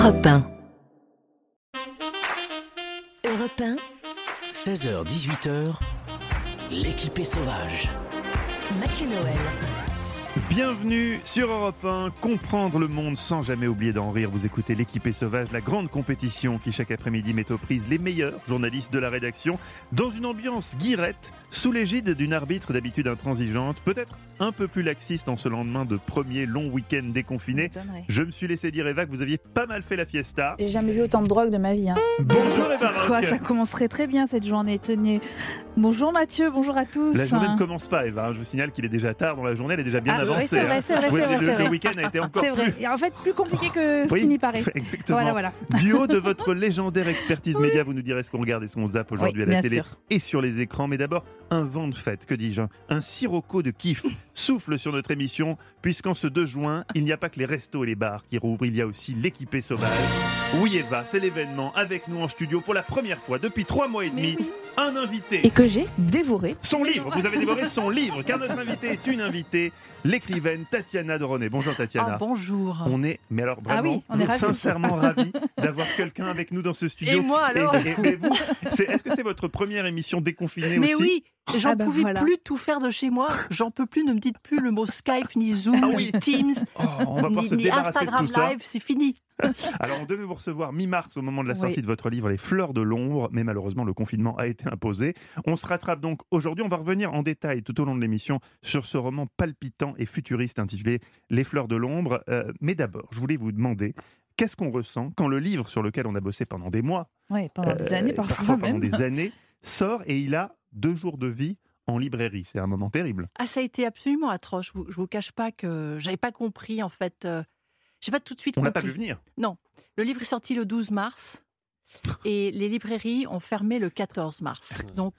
Europe 1. Europe 1. 16h-18h, l'équipée sauvage. Mathieu Noël. Bienvenue sur Europe 1, comprendre le monde sans jamais oublier d'en rire. Vous écoutez l'équipée sauvage, la grande compétition qui chaque après-midi met aux prises les meilleurs journalistes de la rédaction dans une ambiance guirette, sous l'égide d'une arbitre d'habitude intransigeante, peut-être un peu plus laxiste en ce lendemain de premier long week-end déconfiné. Je me suis laissé dire, Eva, que vous aviez pas mal fait la fiesta. J'ai jamais vu autant de drogue de ma vie. Bonjour Eva Rock. Ça commencerait très bien cette journée, tenez. Bonjour Mathieu, bonjour à tous. La journée ne commence pas, Eva. Je vous signale qu'il est déjà tard dans la journée, elle est déjà bien avancée. Oui, c'est vrai, c'est vrai, Oui, c'est vrai. Le week-end a été encore C'est vrai. plus... Et en fait, plus compliqué que ce qui n'y paraît. Exactement. Voilà. Du haut de votre légendaire expertise média, vous nous direz ce qu'on regarde et ce qu'on zappe aujourd'hui à la télé et sur les écrans. Mais d'abord, un vent de fête, que dis-je, un sirocco de kiff souffle sur notre émission, puisqu'en ce 2 juin, il n'y a pas que les restos et les bars qui rouvrent, il y a aussi l'équipée sauvage. Oui Eva, c'est l'événement avec nous en studio pour la première fois depuis 3 mois et demi. Un invité. Et que j'ai dévoré. Son livre, vous avez dévoré son livre, car notre invité est une invitée, l'écrivaine Tatiana de René. Bonjour Tatiana. Bonjour. On est, mais alors vraiment, on est ravis. sincèrement ravis d'avoir quelqu'un avec nous dans ce studio. Et moi alors Et vous, est-ce que c'est votre première émission déconfinée Mais aussi? oui, j'en pouvais plus tout faire de chez moi. J'en peux plus, ne me dites plus le mot Skype, ni Zoom, ni Teams, On va pouvoir se ni débarrasser Instagram de tout ça. Live, c'est fini. Alors on devait vous recevoir mi-mars au moment de la sortie de votre livre Les Fleurs de l'ombre, mais malheureusement le confinement a été imposé. On se rattrape donc aujourd'hui, on va revenir en détail tout au long de l'émission sur ce roman palpitant et futuriste intitulé Les Fleurs de l'ombre. Mais d'abord, je voulais vous demander, qu'est-ce qu'on ressent quand le livre sur lequel on a bossé pendant des mois, pendant des années parfois pendant même, des années, sort et il a 2 jours de vie en librairie? C'est un moment terrible. Ah, ça a été absolument atroce. Je vous cache pas que j'avais pas compris en fait. J'ai pas tout de suite On compris. n'a pas vu venir. Non. Le livre est sorti le 12 mars et les librairies ont fermé le 14 mars. Donc,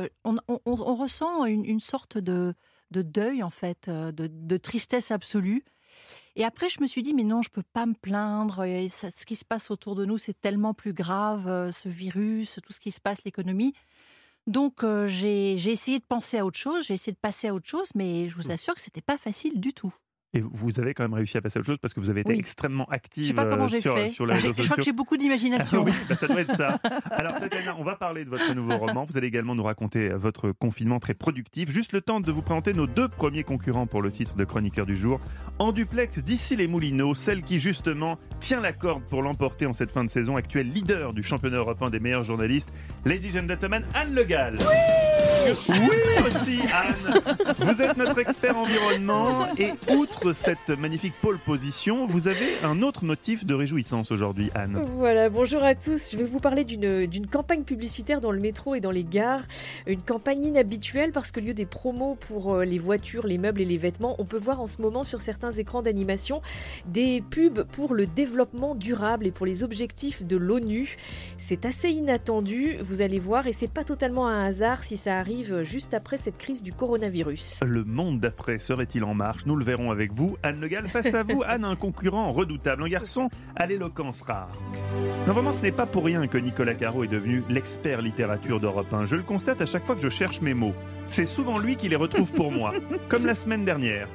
on ressent une sorte de deuil, en fait, de tristesse absolue. Et après, je me suis dit, mais non, je ne peux pas me plaindre. Et ce qui se passe autour de nous, c'est tellement plus grave, ce virus, tout ce qui se passe, l'économie. Donc, j'ai essayé de penser à autre chose, j'ai essayé de passer à autre chose, mais je vous assure que ce n'était pas facile du tout. Et vous avez quand même réussi à passer à autre chose parce que vous avez été extrêmement active. Je sais pas comment j'ai fait. Sur les réseaux sociaux. Je crois que j'ai beaucoup d'imagination. Oui, ça doit être ça. Alors Tatiana, on va parler de votre nouveau roman. Vous allez également nous raconter votre confinement très productif. Juste le temps de vous présenter nos 2 premiers concurrents pour le titre de chroniqueur du jour. En duplex, d'ici les Moulineaux, celle qui justement tient la corde pour l'emporter en cette fin de saison, actuelle leader du championnat européen des meilleurs journalistes, Ladies and Gentlemen, Anne Le Gall. Oui aussi Anne. Vous êtes notre expert environnement et outre cette magnifique pole position, vous avez un autre motif de réjouissance aujourd'hui, Anne. Voilà, bonjour à tous. Je vais vous parler d'une campagne publicitaire dans le métro et dans les gares. Une campagne inhabituelle parce que, au lieu des promos pour les voitures, les meubles et les vêtements, on peut voir en ce moment sur certains écrans d'animation des pubs pour le développement durable et pour les objectifs de l'ONU. C'est assez inattendu, vous allez voir, et c'est pas totalement un hasard si ça arrive juste après cette crise du coronavirus. Le monde d'après serait-il en marche? Nous le verrons avec vous. Anne Le Gall, face à vous, Anne, un concurrent redoutable, un garçon à l'éloquence rare. Non, vraiment, ce n'est pas pour rien que Nicolas Caro est devenu l'expert littérature d'Europe 1. Je le constate à chaque fois que je cherche mes mots. C'est souvent lui qui les retrouve pour moi, comme la semaine dernière.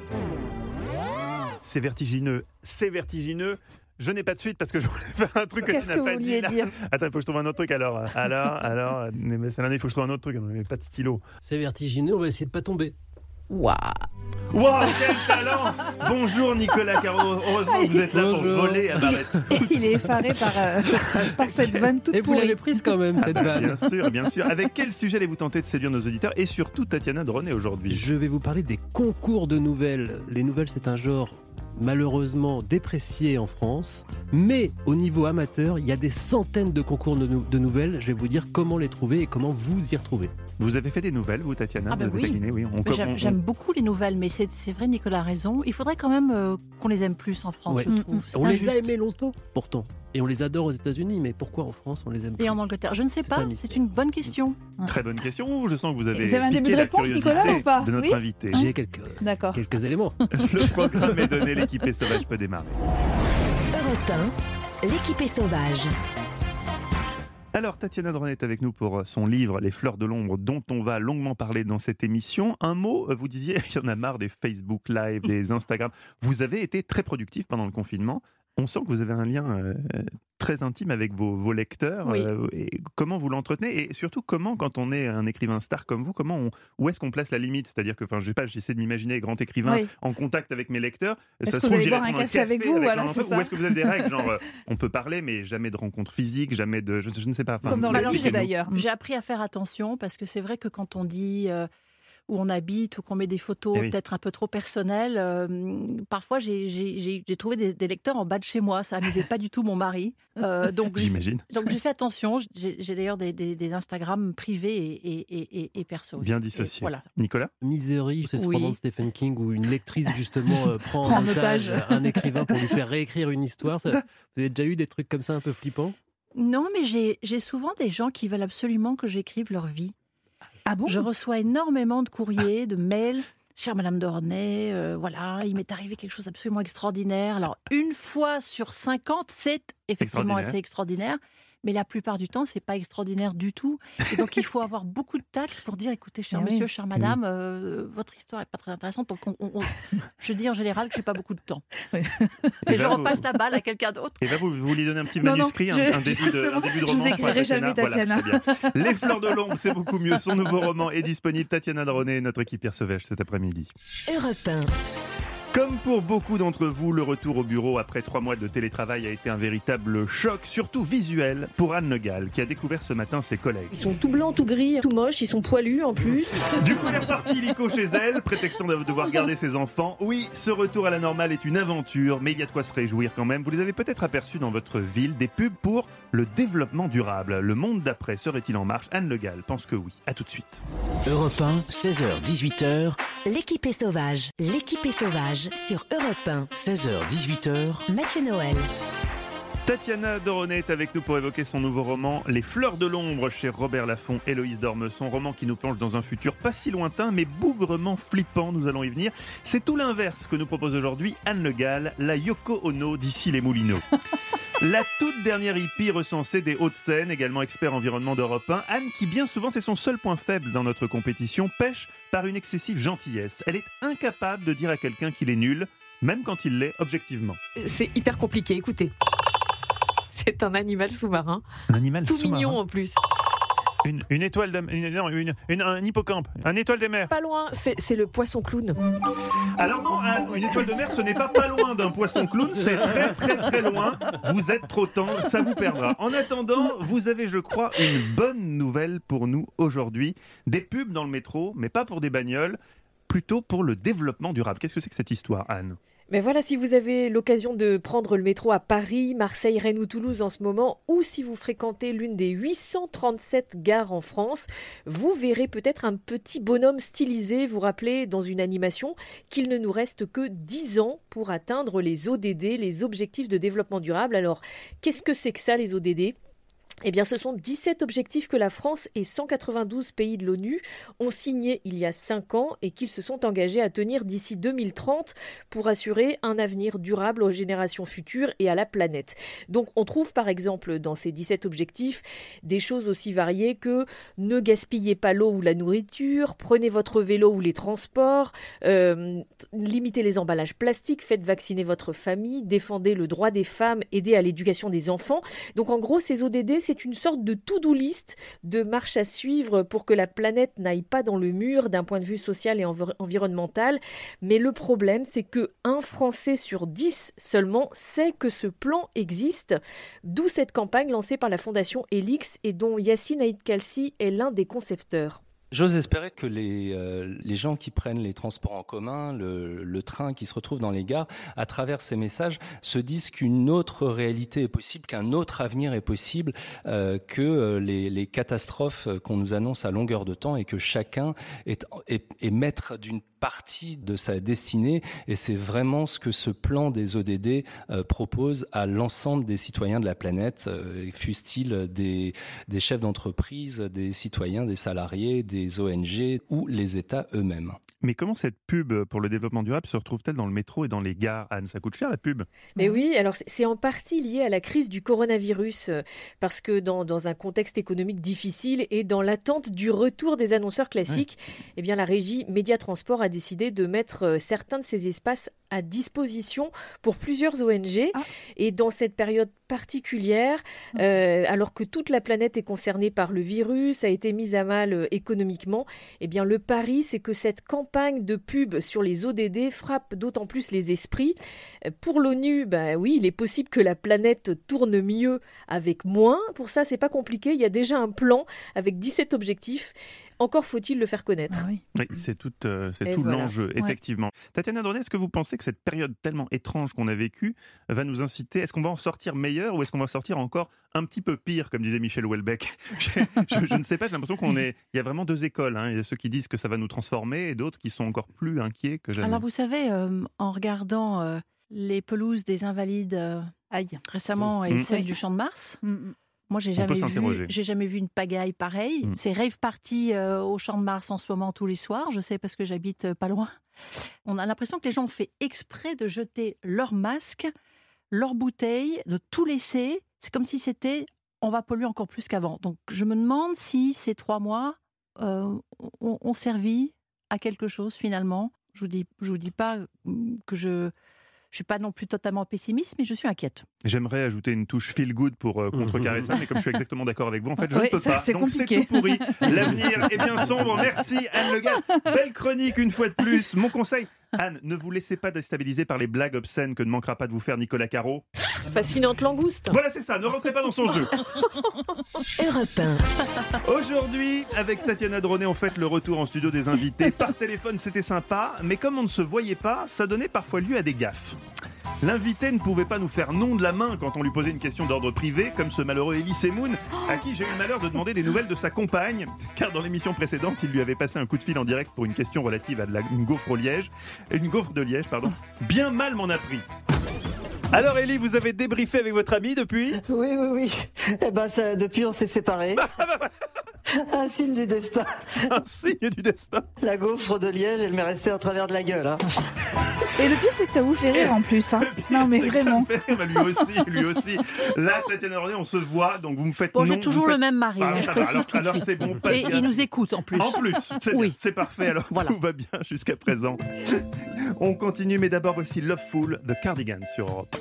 C'est vertigineux, c'est vertigineux. Je n'ai pas de suite parce que je voulais faire un truc que tu n'as pas dit. Qu'est-ce que vous vouliez dire? Attends, il faut que je trouve un autre truc alors. C'est l'année, il faut que je trouve un autre truc. Mais pas de stylo. C'est vertigineux, on va essayer de pas tomber. Waouh, quel talent! Bonjour Nicolas Caro, heureusement que vous êtes là pour voler à ma rescousse. Il est effaré par cette vanne toute Et vous pourrie. l'avez prise quand même, cette vanne. Bien sûr. Avec quel sujet allez-vous tenter de séduire nos auditeurs et surtout Tatiana de René aujourd'hui? Je vais vous parler des concours de nouvelles. Les nouvelles, c'est un genre malheureusement déprécié en France, mais au niveau amateur, il y a des centaines de concours de nouvelles. Je vais vous dire comment les trouver et comment vous y retrouver. Vous avez fait des nouvelles, vous, Tatiana? Vous avez oui. taquiné, oui. J'aime beaucoup les nouvelles, mais c'est vrai, Nicolas a raison. Il faudrait quand même qu'on les aime plus en France, je trouve. On les a aimés longtemps, pourtant. Et on les adore aux États-Unis, mais pourquoi en France on les aime plus? Et en Angleterre, je ne sais pas, c'est une bonne question. Très bonne question. Je sens que vous avez un début de réponse, Nicolas, ou pas? de notre invité. J'ai quelques éléments. Le programme est donné, l'équipée sauvage peut démarrer. Europe 1, l'équipée sauvage. Alors, Tatiana de René est avec nous pour son livre « Les fleurs de l'ombre » dont on va longuement parler dans cette émission. Un mot, vous disiez, il y en a marre des Facebook Live, des Instagram. Vous avez été très productif pendant le confinement. On sent que vous avez un lien très intime avec vos lecteurs. Oui. Et comment vous l'entretenez et surtout comment, quand on est un écrivain star comme vous, où est-ce qu'on place la limite? C'est-à-dire que, je sais pas, j'essaie de m'imaginer grand écrivain en contact avec mes lecteurs. Est-ce Ça que se vous trouve, allez j'irai boire un prendre café avec vous, voilà, leur c'est enfant, ça. ou est-ce que vous avez des règles, genre on peut parler mais jamais de rencontres physiques, jamais de, je ne sais pas. Comme dans le livre expliquez-nous. d'ailleurs. J'ai appris à faire attention parce que c'est vrai que quand on dit où on habite ou qu'on met des photos Eh oui. peut-être un peu trop personnelles, parfois j'ai trouvé des lecteurs en bas de chez moi. Ça amusait pas du tout mon mari. Donc J'imagine. j'ai fait attention. J'ai d'ailleurs des Instagram privés et perso. Bien dissocié. Voilà. Nicolas? Misery, c'est ce Oui. roman de Stephen King où une lectrice justement prend Prend en en otage otage. un écrivain pour lui faire réécrire une histoire. Vous avez déjà eu des trucs comme ça un peu flippants? Non, mais j'ai souvent des gens qui veulent absolument que j'écrive leur vie. Ah bon? Je reçois énormément de courriers, de mails. Chère Madame Dornay, voilà, il m'est arrivé quelque chose d'absolument extraordinaire. Alors, une fois sur 50, c'est effectivement Extraordinaire. assez extraordinaire. Mais la plupart du temps, c'est pas extraordinaire du tout. Et donc, il faut avoir beaucoup de tact pour dire, écoutez, cher Eh oui. monsieur, chère madame, votre histoire est pas très intéressante. Donc, je dis en général que j'ai pas beaucoup de temps. Et Et je là, repasse la balle à quelqu'un d'autre. Et là, vous lui donnez un petit Non, non, manuscrit, un début de justement, début de je vous roman. écrirai jamais, Tatiana. Voilà, très bien. Les Fleurs de l'ombre, c'est beaucoup mieux. Son nouveau roman est disponible. Tatiana Droney, notre équipe Pierre Sauvage cet après-midi. Europe 1. Comme pour beaucoup d'entre vous, le retour au bureau après 3 mois de télétravail a été un véritable choc, surtout visuel, pour Anne Le Gall, qui a découvert ce matin ses collègues. Ils sont tout blancs, tout gris, tout moches, ils sont poilus en plus. Du coup, elle est repartie illico chez elle, prétextant de devoir garder ses enfants. Oui, ce retour à la normale est une aventure, mais il y a de quoi se réjouir quand même. Vous les avez peut-être aperçus dans votre ville, des pubs pour le développement durable. Le monde d'après serait-il en marche? Anne Le Gall pense que oui. À tout de suite. Europe 1, 16h-18h, L'équipe est sauvage. L'équipe est sauvage sur Europe 1. 16h-18h, Mathieu Noël. Tatiana Droney est avec nous pour évoquer son nouveau roman Les Fleurs de l'ombre chez Robert Laffont, Héloïse Dormesson, roman qui nous plonge dans un futur pas si lointain mais bougrement flippant, nous allons y venir. C'est tout l'inverse que nous propose aujourd'hui Anne Le Gall, la Yoko Ono d'ici les Moulineaux. La toute dernière hippie recensée des Hauts-de-Seine, également expert environnement d'Europe 1, Anne qui bien souvent c'est son seul point faible dans notre compétition, pêche par une excessive gentillesse. Elle est incapable de dire à quelqu'un qu'il est nul, même quand il l'est objectivement. C'est hyper compliqué, écoutez. C'est un animal sous-marin, Un animal tout sous-marin. mignon en plus. Une étoile de... un hippocampe. Un étoile des mers. Pas loin, c'est le poisson clown. Alors non, une étoile de mer, ce n'est pas loin d'un poisson clown, c'est très très très loin. Vous êtes trop tendre, ça vous perdra. En attendant, vous avez, je crois, une bonne nouvelle pour nous aujourd'hui. Des pubs dans le métro, mais pas pour des bagnoles, plutôt pour le développement durable. Qu'est-ce que c'est que cette histoire, Anne ? Mais voilà, si vous avez l'occasion de prendre le métro à Paris, Marseille, Rennes ou Toulouse en ce moment, ou si vous fréquentez l'une des 837 gares en France, vous verrez peut-être un petit bonhomme stylisé vous rappeler dans une animation qu'il ne nous reste que 10 ans pour atteindre les ODD, les objectifs de développement durable. Alors, qu'est-ce que c'est que ça, les ODD ? Eh bien, ce sont 17 objectifs que la France et 192 pays de l'ONU ont signés il y a 5 ans et qu'ils se sont engagés à tenir d'ici 2030 pour assurer un avenir durable aux générations futures et à la planète. Donc, on trouve par exemple dans ces 17 objectifs des choses aussi variées que ne gaspillez pas l'eau ou la nourriture, prenez votre vélo ou les transports, limitez les emballages plastiques, faites vacciner votre famille, défendez le droit des femmes, aidez à l'éducation des enfants. Donc, en gros, ces ODD, c'est une sorte de to-do list de marche à suivre pour que la planète n'aille pas dans le mur d'un point de vue social et environnemental. Mais le problème, c'est que un Français sur 10 seulement sait que ce plan existe. D'où cette campagne lancée par la Fondation Helix et dont Yacine Aïd Kalsi est l'un des concepteurs. J'ose espérer que les gens qui prennent les transports en commun, le train, qui se retrouvent dans les gares, à travers ces messages, se disent qu'une autre réalité est possible, qu'un autre avenir est possible, que les catastrophes qu'on nous annonce à longueur de temps et que chacun est maître d'une partie de sa destinée. Et c'est vraiment ce que ce plan des ODD propose à l'ensemble des citoyens de la planète, fussent-ils des chefs d'entreprise, des citoyens, des salariés, des ONG ou les États eux-mêmes. Mais comment cette pub pour le développement durable se retrouve-t-elle dans le métro et dans les gares, Anne ? Ça coûte cher la pub ? Mais oui, alors c'est en partie lié à la crise du coronavirus, parce que dans un contexte économique difficile et dans l'attente du retour des annonceurs classiques, eh bien la régie Média Transport a a décidé de mettre certains de ces espaces à disposition pour plusieurs ONG. Et dans cette période particulière, alors que toute la planète est concernée par le virus, a été mise à mal économiquement, eh bien le pari, c'est que cette campagne de pub sur les ODD frappe d'autant plus les esprits. Pour l'ONU, oui, il est possible que la planète tourne mieux avec moins. Pour ça, c'est pas compliqué. Il y a déjà un plan avec 17 objectifs. Encore faut-il le faire connaître. Oui, c'est tout l'enjeu, effectivement. Tatiana Dronnet, est-ce que vous pensez que cette période tellement étrange qu'on a vécue va nous inciter, est-ce qu'on va en sortir meilleur ou est-ce qu'on va sortir encore un petit peu pire, comme disait Michel Houellebecq? je ne sais pas, j'ai l'impression il y a vraiment deux écoles. Il y a ceux qui disent que ça va nous transformer et d'autres qui sont encore plus inquiets que jamais. Alors vous savez, en regardant les pelouses des Invalides récemment et celles du Champ de Mars, moi, j'ai jamais vu une pagaille pareille. C'est rave party au Champ de Mars en ce moment tous les soirs. Je sais parce que j'habite pas loin. On a l'impression que les gens ont fait exprès de jeter leurs masques, leurs bouteilles, de tout laisser. C'est comme si c'était on va polluer encore plus qu'avant. Donc, je me demande si ces 3 mois ont servi à quelque chose finalement. Je vous dis pas que je suis pas non plus totalement pessimiste, mais je suis inquiète. J'aimerais ajouter une touche feel good pour contrecarrer ça, mais comme je suis exactement d'accord avec vous, en fait, je ne peux pas. C'est donc compliqué. C'est tout pourri. L'avenir est bien sombre. Merci Anne Le Gall. Belle chronique une fois de plus. Mon conseil, Anne, ne vous laissez pas déstabiliser par les blagues obscènes que ne manquera pas de vous faire Nicolas Caro. Fascinante langouste. Voilà, c'est ça. Ne rentrez pas dans son jeu. Europe 1. Aujourd'hui, avec Tatiana Dronnet, on fête le retour en studio des invités. Par téléphone, c'était sympa, mais comme on ne se voyait pas, ça donnait parfois lieu à des gaffes. L'invité ne pouvait pas nous faire non de la main quand on lui posait une question d'ordre privé, comme ce malheureux Elie Semoun, à qui j'ai eu le malheur de demander des nouvelles de sa compagne, car dans l'émission précédente, il lui avait passé un coup de fil en direct pour une question relative à une gaufre de Liège, bien mal m'en a pris. Alors Elie, vous avez débriefé avec votre ami depuis ? Oui. Eh ben, depuis, on s'est séparés. Un signe du destin. Un signe du destin. La gaufre de Liège, elle m'est restée à travers de la gueule. Et le pire, c'est que ça vous fait rire en plus. Non, mais vraiment. Lui aussi. Là, Tatiana Dronnet, on se voit, donc vous me faites non. J'ai toujours le même mari, je précise tout de suite. C'est bon, et il nous écoute en plus. En plus, c'est bien, c'est parfait. Alors voilà. Tout va bien jusqu'à présent. On continue, mais d'abord voici Loveful de Cardigans sur Europe.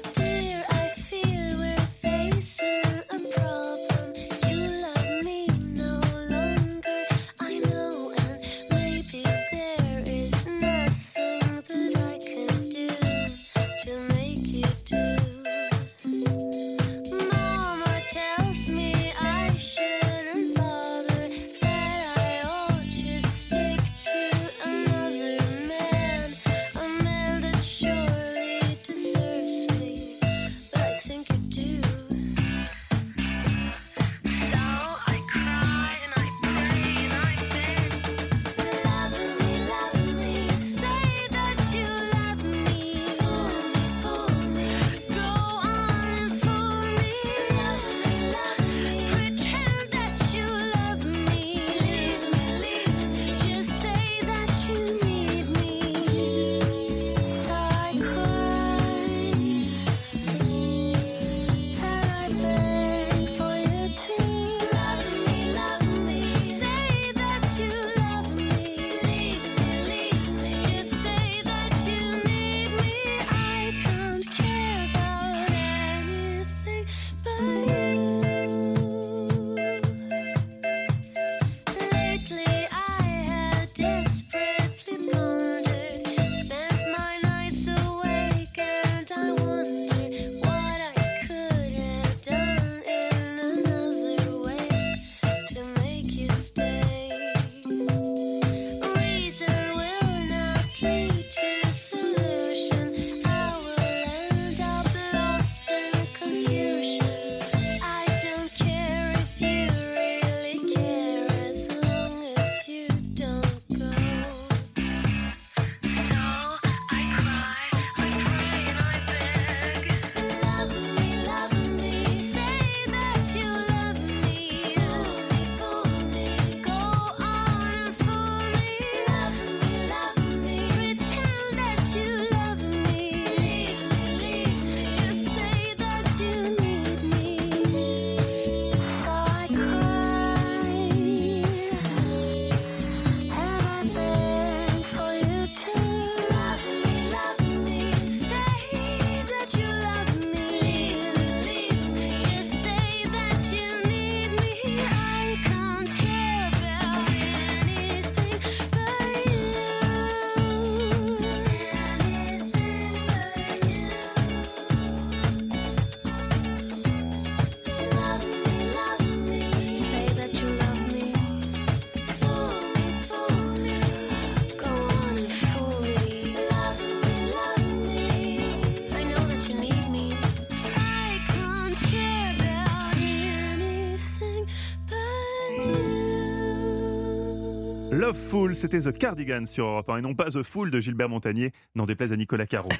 Loveful, c'était The Cardigans sur Europe 1 et non pas The Fool de Gilbert Montagnier, n'en déplaise à Nicolas Caro.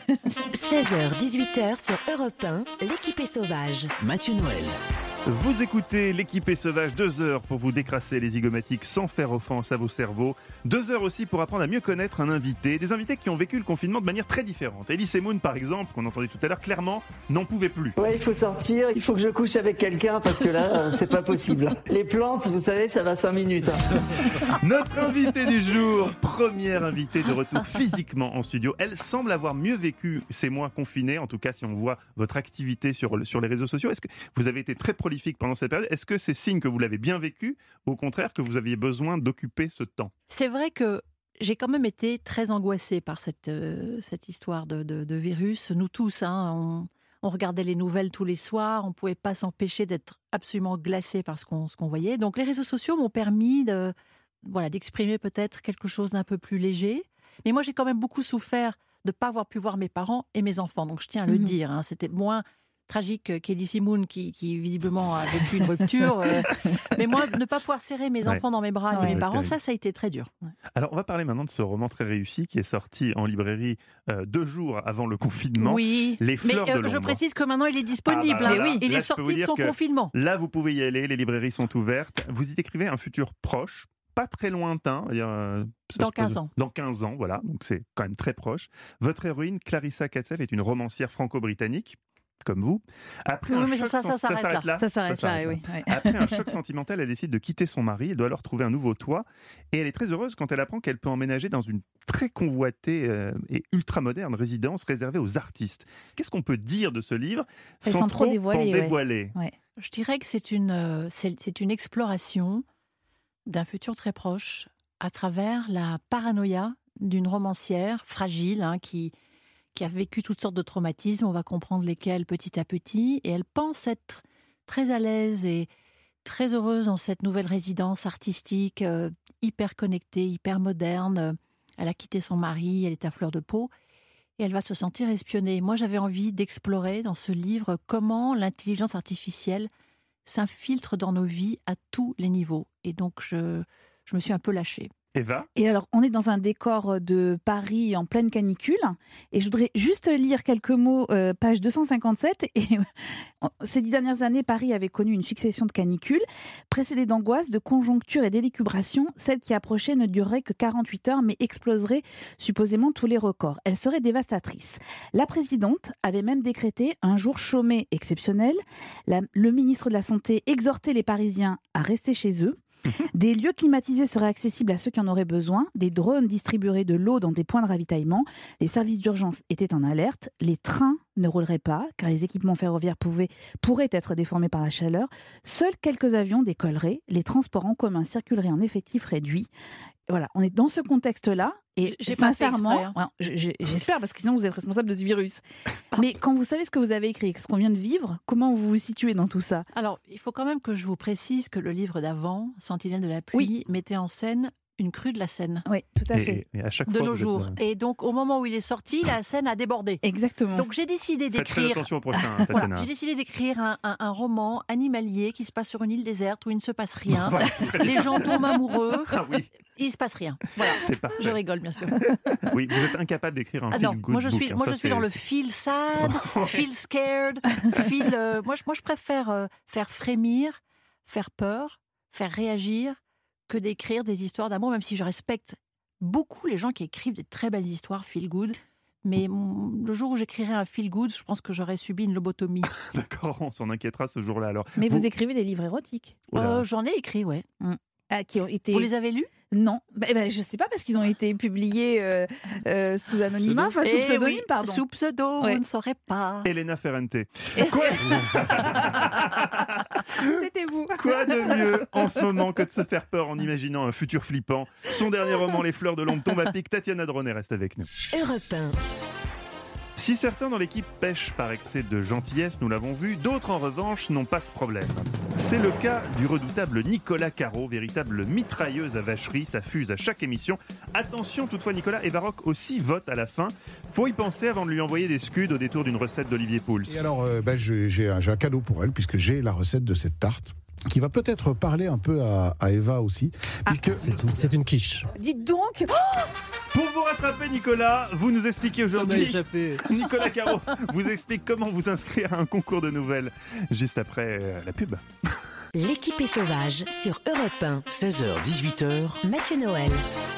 16h-18h sur Europe 1, l'équipe est sauvage. Mathieu Noël. Vous écoutez l'équipée sauvage, 2 heures pour vous décrasser les zygomatiques sans faire offense à vos cerveaux. 2 heures aussi pour apprendre à mieux connaître un invité. Des invités qui ont vécu le confinement de manière très différente. Elie Semoun, par exemple, qu'on entendait tout à l'heure, clairement n'en pouvait plus. Ouais, il faut sortir, il faut que je couche avec quelqu'un parce que là, c'est pas possible. Les plantes, vous savez, ça va 5 minutes. Notre invitée du jour, première invitée de retour physiquement en studio. Elle semble avoir mieux vécu ces mois confinés, en tout cas si on voit votre activité sur les réseaux sociaux. Est-ce que vous avez été très prolifique pendant cette période? Est-ce que c'est signe que vous l'avez bien vécu ou au contraire que vous aviez besoin d'occuper ce temps? C'est vrai que j'ai quand même été très angoissée par cette histoire de virus. Nous tous, on regardait les nouvelles tous les soirs, on ne pouvait pas s'empêcher d'être absolument glacés par ce qu'on voyait. Donc les réseaux sociaux m'ont permis d'exprimer peut-être quelque chose d'un peu plus léger. Mais moi, j'ai quand même beaucoup souffert de ne pas avoir pu voir mes parents et mes enfants. Donc je tiens à le dire, c'était moins tragique qu'Elie Semoun qui visiblement a vécu une rupture. Mais moi, ne pas pouvoir serrer mes enfants dans mes bras et mes parents, ça a été très dur. Alors, on va parler maintenant de ce roman très réussi qui est sorti en librairie 2 jours avant le confinement. Oui, Les fleurs de l'ombre. Je précise que maintenant, il est disponible. Il est sorti de son confinement. Là, vous pouvez y aller, les librairies sont ouvertes. Vous y décrivez un futur proche, pas très lointain. Dans 15 ans. Dans 15 ans, voilà. Donc, c'est quand même très proche. Votre héroïne, Clarissa Katsev, est une romancière franco-britannique. Comme vous. Après un choc ça s'arrête là. Ça s'arrête là, oui. Après un choc sentimental, elle décide de quitter son mari. Elle doit alors trouver un nouveau toit. Et elle est très heureuse quand elle apprend qu'elle peut emménager dans une très convoitée et ultra-moderne résidence réservée aux artistes. Qu'est-ce qu'on peut dire de ce livre sans trop dévoiler? Ouais. Je dirais que c'est une exploration d'un futur très proche à travers la paranoïa d'une romancière fragile qui a vécu toutes sortes de traumatismes, on va comprendre lesquels petit à petit, et elle pense être très à l'aise et très heureuse dans cette nouvelle résidence artistique, hyper connectée, hyper moderne. Elle a quitté son mari, elle est à fleur de peau, et elle va se sentir espionnée. Moi, j'avais envie d'explorer dans ce livre comment l'intelligence artificielle s'infiltre dans nos vies à tous les niveaux. Et donc, je me suis un peu lâchée. Eva ? Et alors, on est dans un décor de Paris en pleine canicule. Et je voudrais juste lire quelques mots, page 257. Et ces 10 dernières années, Paris avait connu une succession de canicules, précédée d'angoisse, de conjoncture et d'élucubration. Celle qui approchait ne durerait que 48 heures, mais exploserait supposément tous les records. Elle serait dévastatrice. La présidente avait même décrété un jour chômé exceptionnel. Le ministre de la Santé exhortait les Parisiens à rester chez eux. Des lieux climatisés seraient accessibles à ceux qui en auraient besoin. Des drones distribueraient de l'eau dans des points de ravitaillement. Les services d'urgence étaient en alerte. Les trains ne rouleraient pas, car les équipements ferroviaires pourraient être déformés par la chaleur. Seuls quelques avions décolleraient. Les transports en commun circuleraient en effectif réduit. Voilà, on est dans ce contexte-là. Et sincèrement, j'espère, parce que sinon vous êtes responsable de ce virus. Mais quand vous savez ce que vous avez écrit, ce qu'on vient de vivre, comment vous vous situez dans tout ça? Alors, il faut quand même que je vous précise que le livre d'avant, Sentinelle de la pluie, mettait en scène une crue de la Seine. Oui, tout à fait. Et à chaque de fois, nos jours. Et donc, au moment où il est sorti, la Seine a débordé. Exactement. Donc, j'ai décidé d'écrire. Faites très attention au prochain, Tatiana. Voilà, j'ai décidé d'écrire un roman animalier qui se passe sur une île déserte où il ne se passe rien. Les gens tombent amoureux. Ah oui. Il ne se passe rien. Voilà. C'est parfait. Je rigole, bien sûr. Oui, vous êtes incapable d'écrire un feel good moi je suis, book, moi je suis dans le feel sad, feel scared, moi je préfère faire frémir, faire peur, faire réagir que d'écrire des histoires d'amour, même si je respecte beaucoup les gens qui écrivent des très belles histoires feel good. Mais le jour où j'écrirai un feel good, je pense que j'aurais subi une lobotomie. D'accord, on s'en inquiétera ce jour-là alors. Mais vous écrivez des livres érotiques? J'en ai écrit, ouais. Qui ont été... Vous les avez lus? Non, je sais pas, parce qu'ils ont été publiés sous anonymat, sous pseudonyme, pardon. Sous pseudo, vous ne saurez pas. Elena Ferrante. C'était vous. Quoi de mieux en ce moment que de se faire peur en imaginant un futur flippant? Son dernier roman, Les fleurs de l'ombre, tombe à pic. Tatiana Dronnet reste avec nous. Europe 1. Si certains dans l'équipe pêchent par excès de gentillesse, nous l'avons vu, d'autres en revanche n'ont pas ce problème. C'est le cas du redoutable Nicolas Caro, véritable mitrailleuse à vacherie, ça fuse à chaque émission. Attention toutefois, Nicolas et Baroque aussi vote à la fin. Faut y penser avant de lui envoyer des scuds au détour d'une recette d'Olivier Pouls. Et alors, j'ai un cadeau pour elle, puisque j'ai la recette de cette tarte. qui va peut-être parler un peu à Eva aussi. Puisque... C'est une quiche. Dites donc. Pour vous rattraper, Nicolas, vous nous expliquez aujourd'hui. Nicolas Caro vous explique comment vous inscrire à un concours de nouvelles juste après la pub. L'équipe est sauvage sur Europe 1. 16h-18h. Mathieu Noël.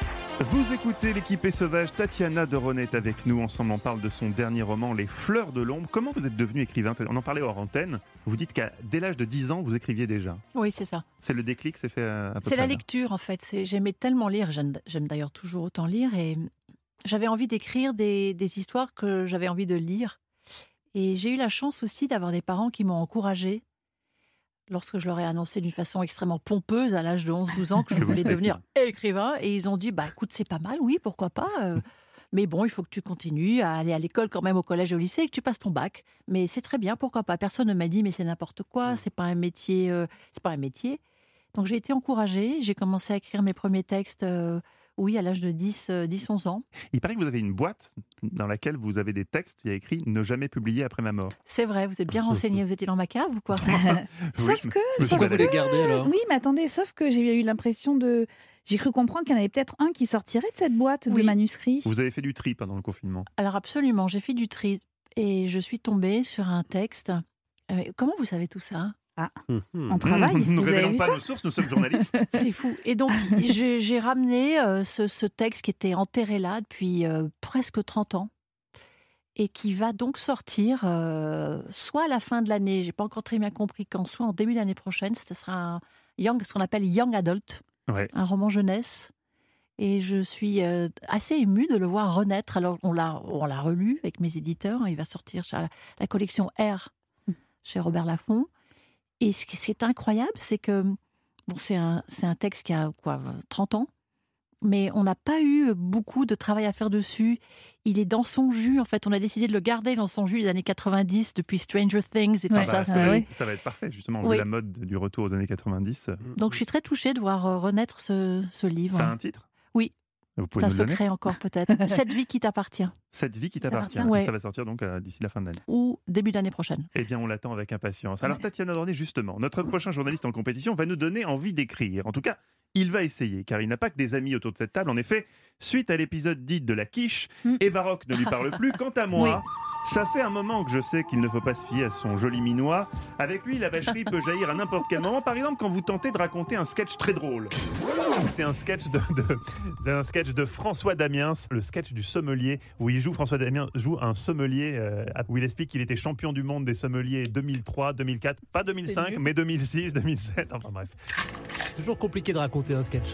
Vous écoutez l'équipe est sauvage. Tatiana Deronnet est avec nous. Ensemble, on parle de son dernier roman, Les Fleurs de l'ombre. Comment vous êtes devenu écrivain ? On en parlait hors antenne. Vous dites qu'à dès l'âge de 10 ans, vous écriviez déjà. Oui, c'est ça. C'est le déclic, c'est fait à peu près. C'est la lecture, en fait. J'aimais tellement lire. J'aime d'ailleurs toujours autant lire. Et j'avais envie d'écrire des histoires que j'avais envie de lire. Et j'ai eu la chance aussi d'avoir des parents qui m'ont encouragée. Lorsque je leur ai annoncé d'une façon extrêmement pompeuse à l'âge de 11-12 ans que je voulais devenir écrivain, et ils ont dit écoute, c'est pas mal, oui, pourquoi pas, mais bon, il faut que tu continues à aller à l'école quand même, au collège et au lycée, et que tu passes ton bac. Mais c'est très bien, pourquoi pas. Personne ne m'a dit mais c'est n'importe quoi, c'est pas un métier, c'est pas un métier. Donc j'ai été encouragée, j'ai commencé à écrire mes premiers textes. Oui, à l'âge de 10-11 ans. Il paraît que vous avez une boîte dans laquelle vous avez des textes. Il y a écrit « Ne jamais publier après ma mort ». C'est vrai, vous êtes bien renseigné. Vous étiez dans ma cave ou quoi? Sauf que... vous les garder alors? Oui, mais attendez, sauf que j'ai eu l'impression de... J'ai cru comprendre qu'il y en avait peut-être un qui sortirait de cette boîte de manuscrits. Vous avez fait du tri pendant le confinement? Alors absolument, j'ai fait du tri. Et je suis tombée sur un texte. Comment vous savez tout ça? On travaille. Nous ne avez révélons vu pas ça nos sources, nous sommes journalistes. C'est fou. Et donc, j'ai ramené ce texte qui était enterré là depuis presque 30 ans et qui va donc sortir soit à la fin de l'année, j'ai pas encore très bien compris quand, soit en début de l'année prochaine. Ce sera ce qu'on appelle Young Adult, un roman jeunesse. Et je suis assez émue de le voir renaître. Alors, on l'a relu avec mes éditeurs. Il va sortir chez la collection R, chez Robert Laffont. Et ce qui est incroyable, c'est que c'est un texte qui a 30 ans, mais on n'a pas eu beaucoup de travail à faire dessus. Il est dans son jus, en fait. On a décidé de le garder dans son jus des années 90, depuis Stranger Things et tout ça. Ça va être parfait, justement, vu la mode du retour aux années 90. Donc je suis très touchée de voir renaître ce livre. Ça a un titre ? Oui. C'est un secret encore peut-être. Cette vie qui t'appartient. Cette vie qui t'appartient. Ça va sortir donc d'ici la fin de l'année. Ou début d'année prochaine. Eh bien, on l'attend avec impatience. Alors, Tatiana Deronnet, justement, notre prochain journaliste en compétition va nous donner envie d'écrire. En tout cas, il va essayer, car il n'a pas que des amis autour de cette table. En effet, suite à l'épisode dit de la quiche, Eva Rock ne lui parle plus. Quant à moi... Ça fait un moment que je sais qu'il ne faut pas se fier à son joli minois. Avec lui, la vacherie peut jaillir à n'importe quel moment. Par exemple, quand vous tentez de raconter un sketch très drôle. C'est un sketch de François Damiens, le sketch du sommelier, où François Damiens joue un sommelier, où il explique qu'il était champion du monde des sommeliers 2003, 2004, pas 2005, mais 2006, 2007, enfin bref. C'est toujours compliqué de raconter un sketch.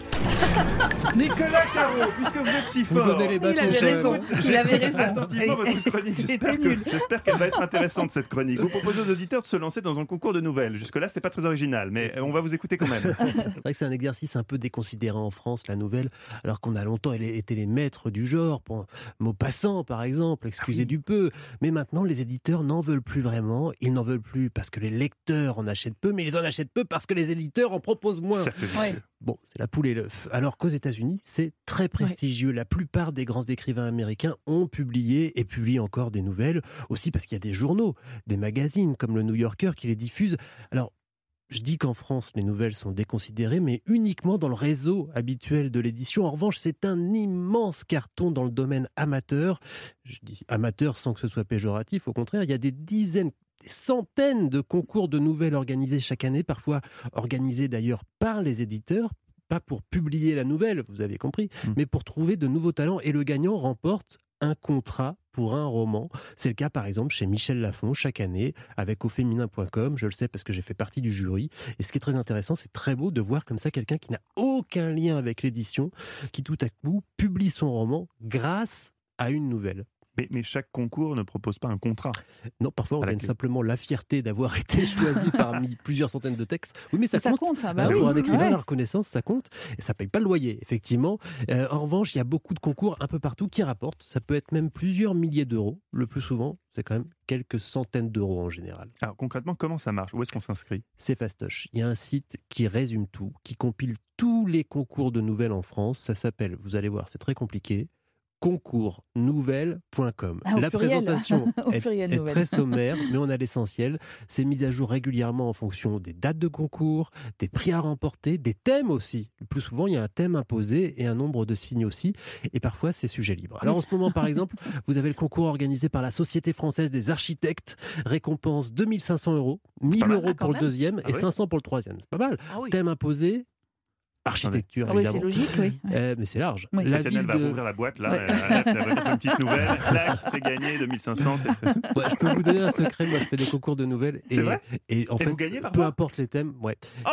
Nicolas Caro, puisque vous êtes si fort. Vous donnez les bâtons. Il avait raison. Attentivement votre chronique. J'espère qu'elle va être intéressante, cette chronique. Vous proposez aux auditeurs de se lancer dans un concours de nouvelles. Jusque-là, c'est pas très original, mais on va vous écouter quand même. C'est vrai que c'est un exercice un peu déconsidéré en France, la nouvelle, alors qu'on a longtemps été les maîtres du genre, pour Maupassant par exemple, excusez du peu. Mais maintenant, les éditeurs n'en veulent plus vraiment. Ils n'en veulent plus parce que les lecteurs en achètent peu, mais ils en achètent peu parce que les éditeurs en proposent moins. Bon, c'est la poule et l'œuf. Alors qu'aux États-Unis, c'est très prestigieux. La plupart des grands écrivains américains ont publié et publient encore des nouvelles, aussi parce qu'il y a des journaux, des magazines comme le New Yorker qui les diffusent. Alors, je dis qu'en France, les nouvelles sont déconsidérées, mais uniquement dans le réseau habituel de l'édition. En revanche, c'est un immense carton dans le domaine amateur. Je dis amateur sans que ce soit péjoratif, au contraire, il y a des dizaines, des centaines de concours de nouvelles organisés chaque année, parfois organisés d'ailleurs par les éditeurs, pas pour publier la nouvelle, vous avez compris, mais pour trouver de nouveaux talents. Et le gagnant remporte un contrat pour un roman. C'est le cas par exemple chez Michel Lafon chaque année avec auféminin.com, je le sais parce que j'ai fait partie du jury. Et ce qui est très intéressant, c'est très beau de voir comme ça quelqu'un qui n'a aucun lien avec l'édition, qui tout à coup publie son roman grâce à une nouvelle. Mais chaque concours ne propose pas un contrat. Non, parfois on gagne simplement la fierté d'avoir été choisi parmi plusieurs centaines de textes. Oui, mais ça compte. Ça, pour un écrivain, la reconnaissance, ça compte. Et ça ne paye pas le loyer, effectivement. En revanche, il y a beaucoup de concours un peu partout qui rapportent. Ça peut être même plusieurs milliers d'euros. Le plus souvent, c'est quand même quelques centaines d'euros en général. Alors concrètement, comment ça marche? Où est-ce qu'on s'inscrit? C'est fastoche. Il y a un site qui résume tout, qui compile tous les concours de nouvelles en France. Ça s'appelle, vous allez voir, c'est très compliqué, concours-nouvelles.com. Ah, au La pluriel. présentation Au est pluriel, nouvelles. très sommaire, mais on a l'essentiel. C'est mis à jour régulièrement en fonction des dates de concours, des prix à remporter, des thèmes aussi. Le plus souvent, il y a un thème imposé et un nombre de signes aussi. Et parfois, c'est sujet libre. Alors en ce moment, par exemple, vous avez le concours organisé par la Société française des architectes. Récompense 2500 €, 1000 € pour le deuxième et 500 pour le troisième. C'est pas mal. Thème imposé. Architecture, Oui, évidemment. c'est logique, oui. Mais c'est large. Oui. La Tatiana, ville elle va de... ouvrir la boîte, là. Elle va faire une petite nouvelle. Là, qui s'est gagné 2500. Ouais, je peux vous donner un secret. Moi, je fais des concours de nouvelles. C'est vrai et en fait, vous gagnez peu parfois importe les thèmes. Ouais. Oh,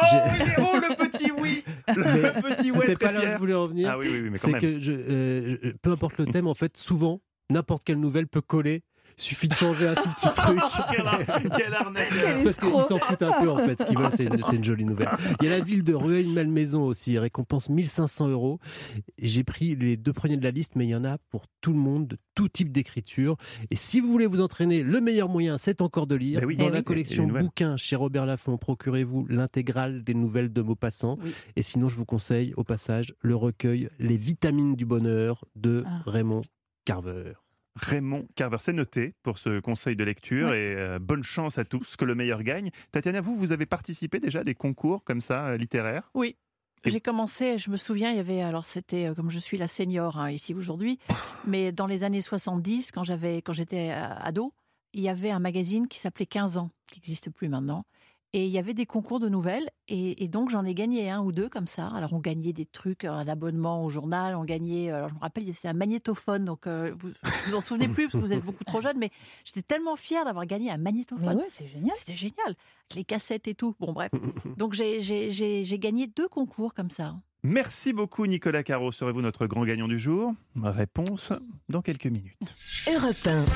le petit oui. Le petit ouais, C'était très pas là où fier. je voulais en venir. Ah oui, mais quand c'est même. que peu importe le thème, en fait, souvent, n'importe quelle nouvelle peut coller. Il suffit de changer un tout petit truc. Quelle arnaque. Parce qu'ils s'en foutent un peu, en fait. Ce qu'ils veulent, c'est une jolie nouvelle. Il y a la ville de Rueil-Malmaison aussi, récompense 1500 €. J'ai pris les 2 premiers de la liste, mais il y en a pour tout le monde, de tout type d'écriture. Et si vous voulez vous entraîner, le meilleur moyen, c'est encore de lire. Dans la collection bouquins chez Robert Laffont, procurez-vous l'intégrale des nouvelles de Maupassant. Oui. Et sinon, je vous conseille, au passage, le recueil Les vitamines du bonheur de Raymond Carver. Raymond Carver, c'est noté pour ce conseil de lecture et bonne chance à tous, que le meilleur gagne. Tatiana, vous avez participé déjà à des concours comme ça, littéraires ? Oui. J'ai commencé, je me souviens, il y avait, alors c'était comme je suis la senior ici aujourd'hui, mais dans les années 70, quand j'étais ado, il y avait un magazine qui s'appelait 15 ans, qui n'existe plus maintenant. Et il y avait des concours de nouvelles, et donc j'en ai gagné 1 ou 2 comme ça. Alors on gagnait des trucs, un abonnement au journal, on gagnait, alors je me rappelle, c'est un magnétophone, donc vous vous en souvenez plus parce que vous êtes beaucoup trop jeune, mais j'étais tellement fière d'avoir gagné un magnétophone. Mais ouais, c'est génial. C'était génial, les cassettes et tout. Bon bref, donc j'ai gagné 2 concours comme ça. Merci beaucoup Nicolas Caro. Serez-vous notre grand gagnant du jour ? Réponse dans quelques minutes. Europe 1.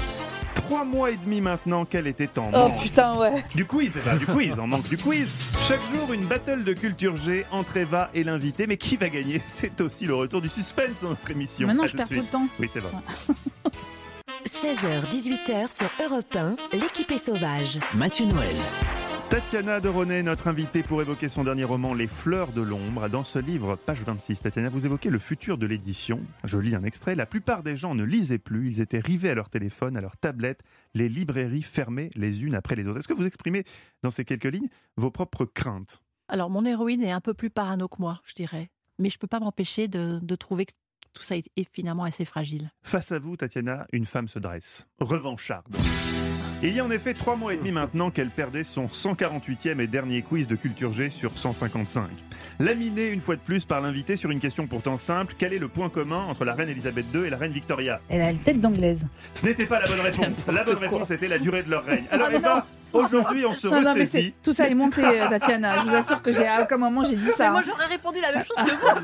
3 mois et demi maintenant qu'elle était en manque. Oh putain, ouais. Du quiz, c'est ça, du quiz, en manque du quiz. Chaque jour, une battle de culture G entre Eva et l'invité. Mais qui va gagner ? C'est aussi le retour du suspense dans notre émission. Maintenant, À je tout de perds tout suite. le temps. Oui, c'est vrai. 16h, 18h sur Europe 1, l'équipe est sauvage. Mathieu Noël. Tatiana Deronay, notre invitée pour évoquer son dernier roman Les Fleurs de l'ombre. Dans ce livre, page 26, Tatiana, vous évoquez le futur de l'édition. Je lis un extrait. La plupart des gens ne lisaient plus. Ils étaient rivés à leur téléphone, à leur tablette. Les librairies fermées les unes après les autres. Est-ce que vous exprimez dans ces quelques lignes vos propres craintes ? Alors mon héroïne est un peu plus parano que moi, je dirais. Mais je ne peux pas m'empêcher de trouver que tout ça est finalement assez fragile. Face à vous, Tatiana, une femme se dresse. Revancharde. Il y a en effet 3 mois et demi maintenant qu'elle perdait son 148e et dernier quiz de Culture G sur 155. Laminé une fois de plus par l'invité sur une question pourtant simple, quel est le point commun entre la reine Elisabeth II et la reine Victoria ? Elle a une tête d'anglaise. Ce n'était pas la bonne réponse. La bonne réponse était la durée de leur règne. Alors Eva, aujourd'hui on se Non, mais ressaisit. tout ça est monté, Tatiana. Je vous assure que à aucun moment j'ai dit ça. Mais moi j'aurais répondu la même chose que vous.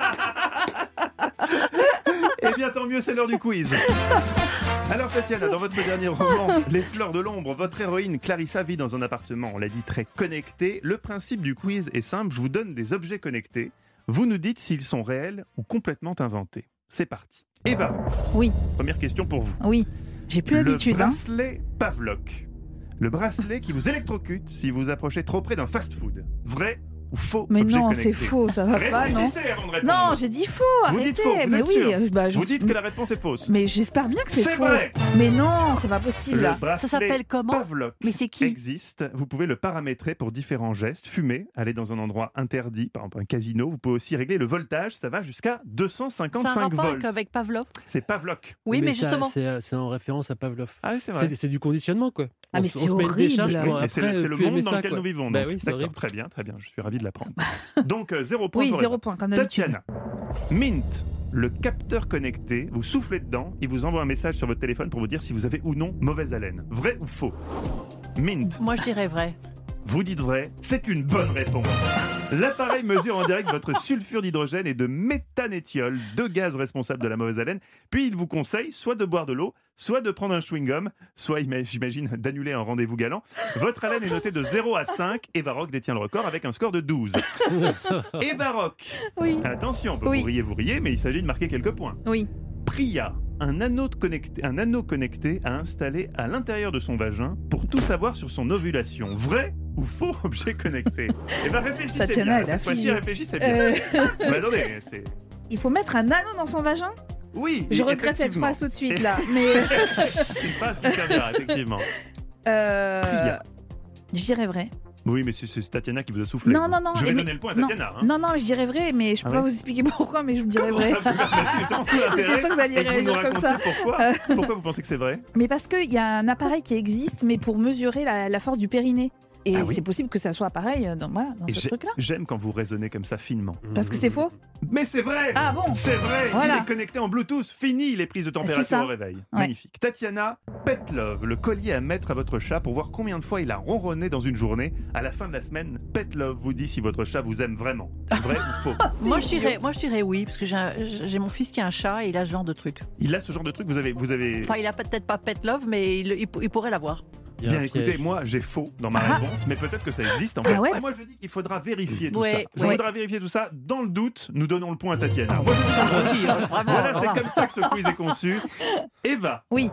Eh bien tant mieux, c'est l'heure du quiz. Alors Tatiana, dans votre dernier roman, Les Fleurs de l'ombre, votre héroïne Clarissa vit dans un appartement, on l'a dit, très connecté. Le principe du quiz est simple, je vous donne des objets connectés. Vous nous dites s'ils sont réels ou complètement inventés. C'est parti. Eva. Oui. Première question pour vous. Oui. J'ai plus l'habitude. Le bracelet Pavlok. Le bracelet qui vous électrocute si vous approchez trop près d'un fast-food. Vrai ou faux? Mais objet non, connecté. c'est faux, ça va pas, non? Réfléchissez avant de répondre. Non, j'ai dit faux, Vous arrêtez. dites faux, vous mais êtes oui, sûr? Vous dites que la réponse est fausse. Mais j'espère bien que c'est C'est faux. vrai. Mais non, c'est pas possible. Le bracelet Ça s'appelle comment? Pavlok Mais c'est qui? existe. Vous pouvez le paramétrer pour différents gestes. Fumer, aller dans un endroit interdit, par exemple un casino. Vous pouvez aussi régler le voltage. Ça va jusqu'à 255 C'est un rapport volts. avec Pavlov? C'est Pavlok. Oui, mais ça, justement. c'est en référence à Pavlov. Ah, c'est vrai. C'est du conditionnement, quoi. Ah, mais On c'est se met une horrible. décharge pour Oui, mais après c'est le plus aimer monde dans ça, lequel quoi. nous vivons. Bah donc. oui, c'est D'accord, horrible. très bien, très bien. Je suis ravi de l'apprendre. Donc 0 point. Oui, pour 0 Eva. point, comme d'habitude. Tatiana, Mint, le capteur connecté, vous soufflez dedans, il vous envoie un message sur votre téléphone pour vous dire si vous avez ou non mauvaise haleine. Vrai ou faux? Mint, Moi, je dirais vrai. vous dites vrai, c'est une bonne réponse. L'appareil mesure en direct votre sulfure d'hydrogène et de méthanétiol, 2 gaz responsables de la mauvaise haleine. Puis il vous conseille soit de boire de l'eau, soit de prendre un chewing-gum, soit, j'imagine, d'annuler un rendez-vous galant. Votre haleine est notée de 0 à 5. Eva Rock détient le record avec un score de 12. Eva Rock, Oui, attention, Oui. vous riez, mais il s'agit de marquer quelques points. oui. Priya, un anneau connecté à installer à l'intérieur de son vagin pour tout savoir sur son ovulation. Vrai ou faux objet connecté? Eh bien, réfléchissez Tatiana, bien. elle est Cette fois-ci, affligée. réfléchissez bien. Mais attendez, c'est... Il faut mettre un anneau dans son vagin? Oui. Je regrette cette effectivement. phrase tout de suite là, mais C'est une phrase qui servira, effectivement. je dirais vrai. Oui, mais c'est Tatiana qui vous a soufflé. Non. Je vais mais- donner le point à non, Tatiana. Non, je dirais vrai, mais je peux Ah pas ouais vous expliquer pourquoi, mais je vous dirais vrai. C'est justement tout l'intérêt. J'étais sûre que vous alliez Et que vous nous réagir comme ça. racontiez pourquoi vous pensez que c'est vrai? Mais parce qu'il y a un appareil qui existe, mais pour mesurer la force du périnée. Et Ah oui. c'est possible que ça soit pareil dans Et ce truc-là. j'aime quand vous raisonnez comme ça finement. Parce que c'est faux. Mais c'est vrai. Ah bon. C'est vrai. Voilà. Il est connecté en Bluetooth. Fini les prises de C'est température ça. au réveil. Ouais. Magnifique. Tatiana, Pet Love, le collier à mettre à votre chat pour voir combien de fois il a ronronné dans une journée. À la fin de la semaine, Pet Love vous dit si votre chat vous aime vraiment. Vrai ou faux? Moi je dirais oui, parce que j'ai mon fils qui a un chat et il a ce genre de truc. Il a ce genre de truc. Vous avez. Enfin, il a peut-être pas pet love, mais il pourrait l'avoir. Il y a Bien un écoutez, piège. moi j'ai faux dans ma réponse, mais peut-être que ça existe en fait. Ah ouais. Moi je dis qu'il faudra vérifier tout Ouais, ça. Je ouais. voudrais vérifier tout ça. Dans le doute, nous donnons le point à Tatiana. Moi, je dis dans le doute. Vraiment. Voilà, c'est comme ça que ce quiz est conçu. Eva, Oui,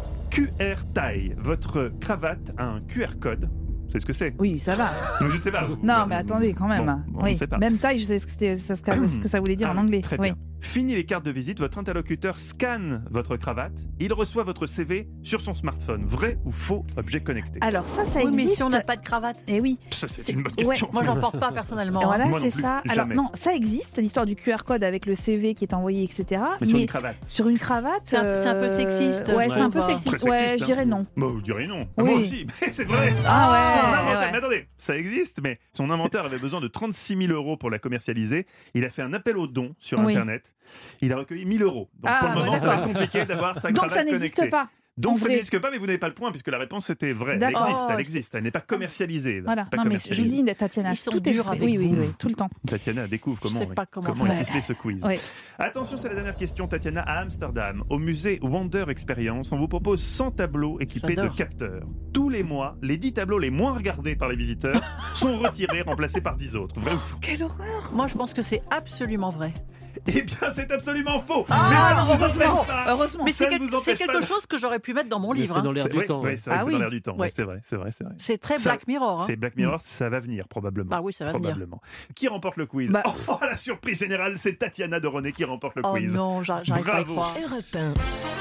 QR Taille, votre cravate a un QR code. Vous savez ce que c'est? oui, ça va. Mais je ne sais pas. Non, mais attendez, quand même. Bon, on oui. ne sait pas. Même taille, je sais ce que ça voulait dire Ah en oui, anglais. Très Oui. bien. Fini les cartes de visite, votre interlocuteur scanne votre cravate, il reçoit votre CV sur son smartphone. Vrai ou faux objet connecté? Alors ça Oui, mais existe. si on n'a pas de cravate. Eh oui. Ça, c'est c'est- une bonne ouais. question. Moi, j'en porte pas personnellement. Et voilà, Moi non c'est plus, ça. Alors jamais. non, ça existe, l'histoire du QR code avec le CV qui est envoyé, etc. Mais sur une cravate. sur une cravate, C'est un peu sexiste, Ouais, je c'est un peu trouve. sexiste. Très Ouais, sexiste, je hein. dirais non. Bon, je dirais non. Oui. Moi aussi, mais c'est vrai. Ah ouais, Son ouais, inventeur, ouais. mais attendez, ça existe, mais son inventeur avait besoin de 36 000 euros pour la commercialiser. Il a fait un appel aux dons sur Oui. Internet. Il a recueilli 1 000 euros. Donc Ah, pour le ouais, moment, ça va être d'accord. compliqué d'avoir sa Donc cravate ça n'existe connectée. pas. Donc en ça vrai. n'existe pas, mais vous n'avez pas le point puisque la réponse était vraie. Elle D'accord. existe, elle Oh, existe. Elle n'est pas commercialisée. Voilà. Pas Non, mais je commercialisée. dis, Tatiana, Ils sont tout est durs fait. avec Oui, vous. tout le temps. Tatiana découvre Je sais pas comment est faire. ficelé ce quiz. Oui. Attention, c'est la dernière question, Tatiana. À Amsterdam, au musée Wonder Experience, on vous propose 100 tableaux équipés de J'adore. capteurs. Tous les mois, les 10 tableaux les moins regardés par les visiteurs sont retirés, remplacés par 10 autres. Vrai ou faux? Quelle horreur. Moi, je pense que c'est absolument vrai. Eh bien, c'est absolument faux. Ah, Mais ça non, ne vous heureusement. empêche pas. Heureusement. Mais Ça c'est ne vous c'est empêche quelque pas. chose que j'aurais pu mettre dans mon Mais livre. c'est dans hein. l'air du Oui, temps. oui, ouais. c'est vrai Ah que c'est oui. dans l'air du temps. Ouais. Oui, c'est vrai, c'est vrai, c'est vrai. C'est très Ça- Black Mirror. hein. C'est Black Mirror, ça va venir probablement. Bah oui, ça va venir. probablement. Qui remporte le quiz? Bah- Oh, la surprise générale, c'est Tatiana de René qui remporte le Oh quiz. non, j'arrive pas à y Bravo. croire. Europe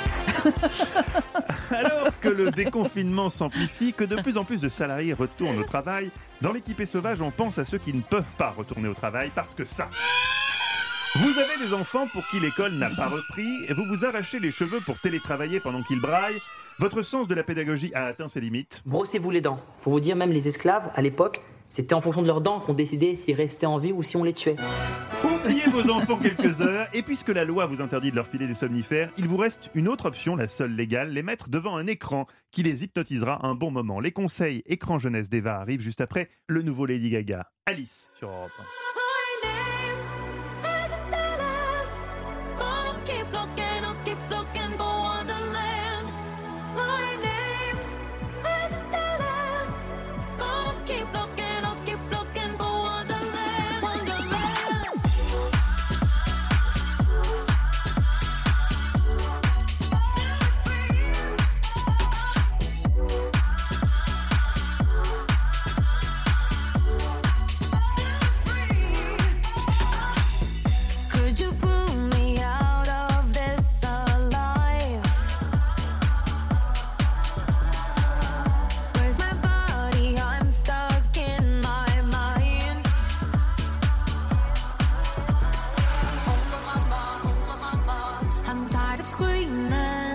1. Alors que le déconfinement s'amplifie, que de plus en plus de salariés retournent au travail, dans l'équipée sauvage, on pense à ceux qui ne peuvent pas retourner au travail parce que ça... Vous avez des enfants pour qui l'école n'a pas repris, et vous vous arrachez les cheveux pour télétravailler pendant qu'ils braillent. Votre sens de la pédagogie a atteint ses limites. Brossez-vous les dents. Pour vous dire, même les esclaves, à l'époque, c'était en fonction de leurs dents qu'on décidait s'ils restaient en vie ou si on les tuait. Oubliez vos enfants quelques heures, et puisque la loi vous interdit de leur filer des somnifères, il vous reste une autre option, la seule légale, les mettre devant un écran qui les hypnotisera un bon moment. Les conseils écran jeunesse d'Eva arrivent juste après le nouveau Lady Gaga. Alice sur Europe 1. Could you pull me out of this alive? Where's my body? I'm stuck in my mind. I'm tired of screaming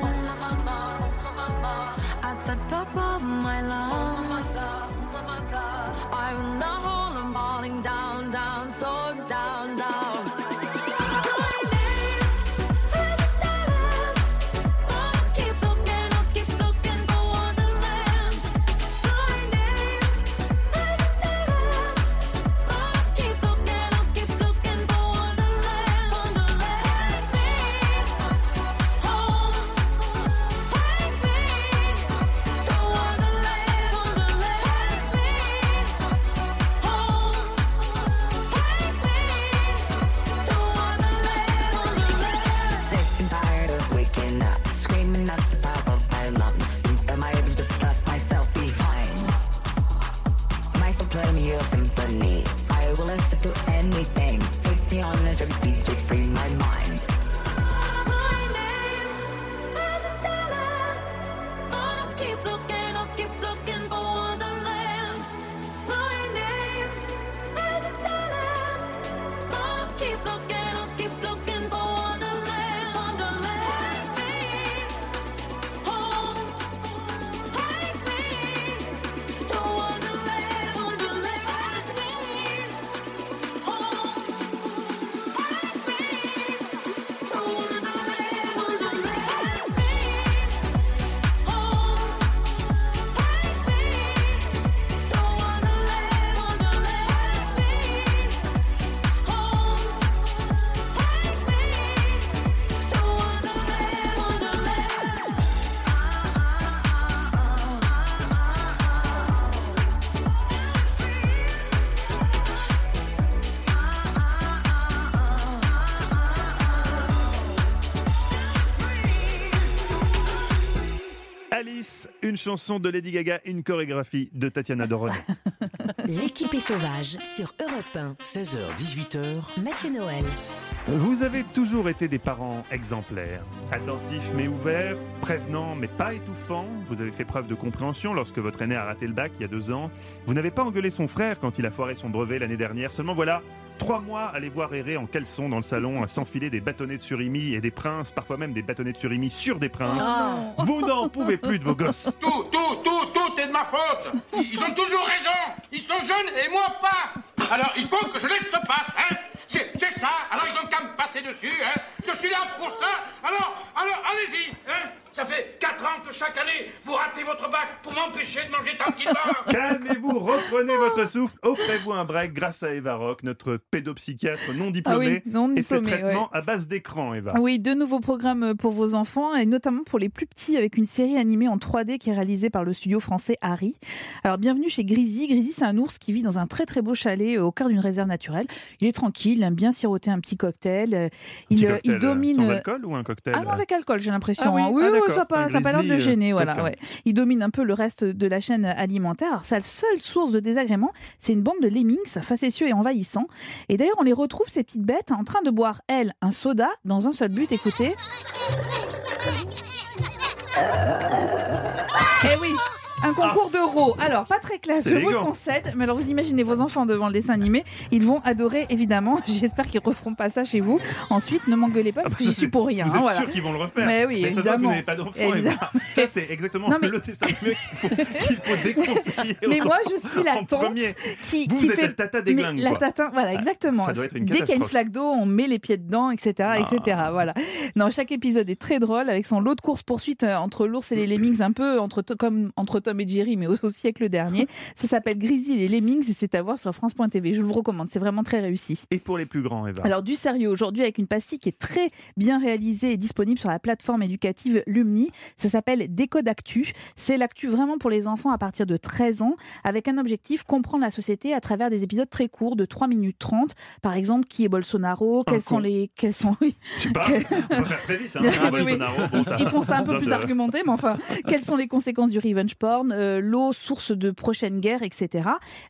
at the top of my lungs. I'm in the hole, I'm falling down, down, so down, down. Sick and tired of waking up, screaming at the top of my lungs. Am I able to slap myself behind? Am I still playing me a symphony? I will listen to anything. Take me on a trip, DJ, free my mind. Alice, une chanson de Lady Gaga, une chorégraphie de Tatiana Doronnet. L'équipée sauvage sur Europe 1. 16h-18h. Mathieu Noël. Vous avez toujours été des parents exemplaires, attentifs mais ouverts, prévenants mais pas étouffants. Vous avez fait preuve de compréhension lorsque votre aîné a raté le bac il y a 2 ans. Vous n'avez pas engueulé son frère quand il a foiré son brevet l'année dernière. Seulement voilà, 3 mois à les voir errer en caleçon dans le salon, à s'enfiler des bâtonnets de surimi et des princes, parfois même des bâtonnets de surimi sur des princes. Oh. Vous n'en pouvez plus de vos gosses. Tout est de ma faute. Ils ont toujours raison. Ils sont jeunes et moi pas. Alors il faut que je laisse se passe, hein. C'est ça. Alors ils ont qu'à me passer dessus, hein. Je suis là pour ça. Alors, allez-y, hein. Ça fait 4 ans que chaque année, vous ratez votre bac pour m'empêcher de manger tranquillement. Calmez-vous, reprenez votre souffle, offrez-vous un break grâce à Eva Rock, notre pédopsychiatre non diplômé. Non et ses diplômé, traitements à base d'écran, Eva. Oui, 2 nouveaux programmes pour vos enfants, et notamment pour les plus petits, avec une série animée en 3D qui est réalisée par le studio français Harry. Alors, bienvenue chez Grisy. Grisy, c'est un ours qui vit dans un très très beau chalet au cœur d'une réserve naturelle. Il est tranquille, il aime bien siroter un petit cocktail. Il domine... Sans alcool ou un cocktail? Ah non, avec alcool, j'ai l'impression. Ah oui, ça n'a pas l'air de gêner. Voilà, ouais. Il domine un peu le reste de la chaîne alimentaire. Alors, sa seule source de désagrément, c'est une bande de lemmings facétieux et envahissants. Et d'ailleurs, on les retrouve, ces petites bêtes, en train de boire, elles, un soda dans un seul but. Écoutez. Eh oui, un concours d'euros. Alors, pas très classe, je vous le concède. Mais alors, vous imaginez vos enfants devant le dessin animé. Ils vont adorer, évidemment. J'espère qu'ils ne referont pas ça chez vous. Ensuite, ne m'engueulez pas parce que j'y suis pour rien. Vous êtes sûr qu'ils vont le refaire? Mais oui, mais évidemment. Ça vous n'avez pas d'enfant. Ça, c'est exactement le dessin animé qu'il faut déconseiller. Mais moi, je suis la tante qui fait... le tata des glingues. La tata, voilà, exactement. Ça doit être une Dès qu'il y a une flaque d'eau, on met les pieds dedans, etc. Voilà. Non, chaque épisode est très drôle, avec son lot de courses-poursuites entre l'ours et les lemmings, un peu comme entre Tom et Jerry, mais au siècle dernier. Ça s'appelle Grisy et les lemmings et c'est à voir sur France.tv. Je vous recommande, c'est vraiment très réussi. Et pour les plus grands, Eva? Alors, du sérieux aujourd'hui, avec une pastille qui est très bien réalisée et disponible sur la plateforme éducative Lumni. Ça s'appelle Décode Actu. C'est l'actu vraiment pour les enfants à partir de 13 ans, avec un objectif, comprendre la société à travers des épisodes très courts de 3 minutes 30. Par exemple, qui est Bolsonaro? Quels sont oui. Je sais pas, on va faire très vite, hein. Bolsonaro. Bon, ils font ça un peu plus argumenté, mais enfin, quelles sont les conséquences du revenge porn? L'eau, source de prochaine guerre, etc.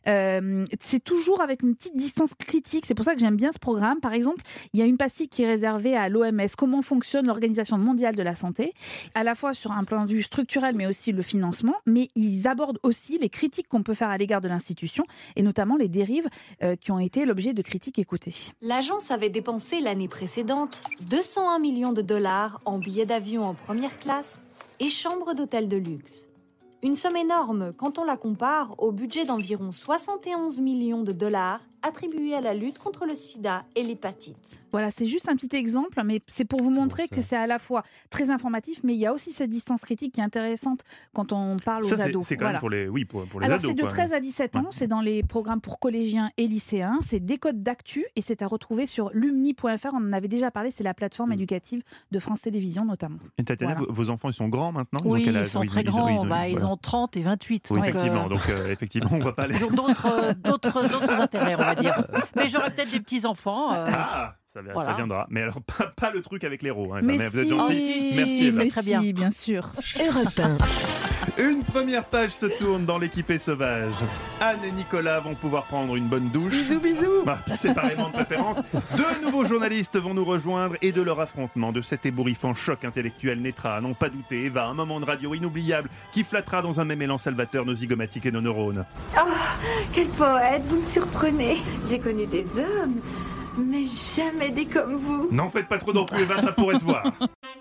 C'est toujours avec une petite distance critique. C'est pour ça que j'aime bien ce programme. Par exemple, il y a une pastille qui est réservée à l'OMS. Comment fonctionne l'Organisation mondiale de la santé, à la fois sur un plan de vue structurel, mais aussi le financement. Mais ils abordent aussi les critiques qu'on peut faire à l'égard de l'institution, et notamment les dérives qui ont été l'objet de critiques écoutées. L'agence avait dépensé l'année précédente 201 millions de dollars en billets d'avion en première classe et chambres d'hôtel de luxe. Une somme énorme quand on la compare au budget d'environ 71 millions de dollars attribué à la lutte contre le sida et l'hépatite. Voilà, c'est juste un petit exemple, mais c'est pour vous montrer que c'est à la fois très informatif, mais il y a aussi cette distance critique qui est intéressante quand on parle aux ados. C'est quand même pour les Alors, ados. C'est de 13 à 17 ans, c'est dans les programmes pour collégiens et lycéens, c'est Décode d'Actu et c'est à retrouver sur lumni.fr, on en avait déjà parlé, c'est la plateforme éducative de France Télévisions notamment. Et Tatiana, vos enfants, ils sont grands maintenant? Oui, ils sont très grands, ils ont 30 et 28. Oui, donc, effectivement, on ne va pas aller... Ils ont d'autres intérêts, on va dire. Mais j'aurai peut-être des petits-enfants. Ça viendra. Mais alors, pas le truc avec l'héros. Hein, mais vous êtes gentils. Merci, Eva. Très bien. Bien sûr. Europe 1. Une première page se tourne dans l'équipée sauvage. Anne et Nicolas vont pouvoir prendre une bonne douche. Bisous. Séparément de préférence. 2 nouveaux journalistes vont nous rejoindre et de leur affrontement, de cet ébouriffant choc intellectuel naîtra, à n'en pas douter, Eva, un moment de radio inoubliable qui flattera dans un même élan salvateur nos zygomatiques et nos neurones. Oh, quel poète, vous me surprenez. J'ai connu des hommes, mais jamais des comme vous. N'en faites pas trop non plus, Eva, ça pourrait se voir.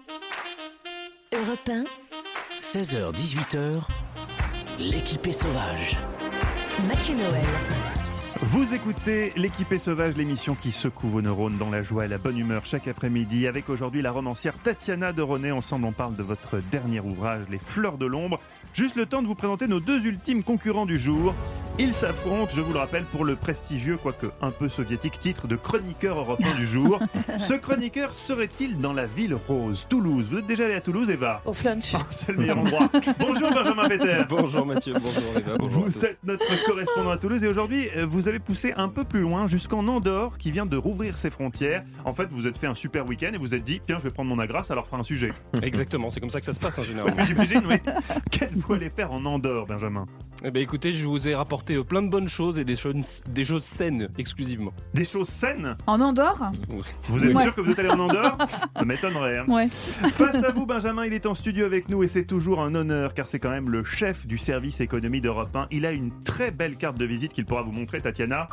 Europe 1. 16h-18h, l'équipée sauvage. Mathieu Noël. Vous écoutez l'équipée sauvage, l'émission qui secoue vos neurones dans la joie et la bonne humeur chaque après-midi, avec aujourd'hui la romancière Tatiana Doronnet. Ensemble, on parle de votre dernier ouvrage, Les Fleurs de l'Ombre. Juste le temps de vous présenter nos 2 ultimes concurrents du jour. Ils s'affrontent, je vous le rappelle, pour le prestigieux, quoique un peu soviétique, titre de chroniqueur européen du jour. Ce chroniqueur serait-il dans la ville rose, Toulouse? Vous êtes déjà allé à Toulouse, Eva? Au Flunch. C'est le meilleur endroit. Bonjour Benjamin Péter. Bonjour Mathieu, bonjour Eva. Bonjour vous êtes notre correspondant à Toulouse et aujourd'hui, vous avez vais pousser un peu plus loin jusqu'en Andorre qui vient de rouvrir ses frontières. En fait, vous vous êtes fait un super week-end et vous vous êtes dit, tiens, je vais prendre mon agrat, ça leur fera un sujet. Exactement, c'est comme ça que ça se passe en général. J'imagine, oui. Qu'êtes-vous allé faire en Andorre, Benjamin? Eh bien écoutez, je vous ai rapporté plein de bonnes choses et des choses saines exclusivement. Des choses saines? En Andorre? Vous êtes sûr que vous êtes allé en Andorre? Ça m'étonnerait. Hein. Ouais. Face à vous, Benjamin, il est en studio avec nous et c'est toujours un honneur car c'est quand même le chef du service économie d'Europe 1. Il a une très belle carte de visite qu'il pourra vous montrer, Tatiana.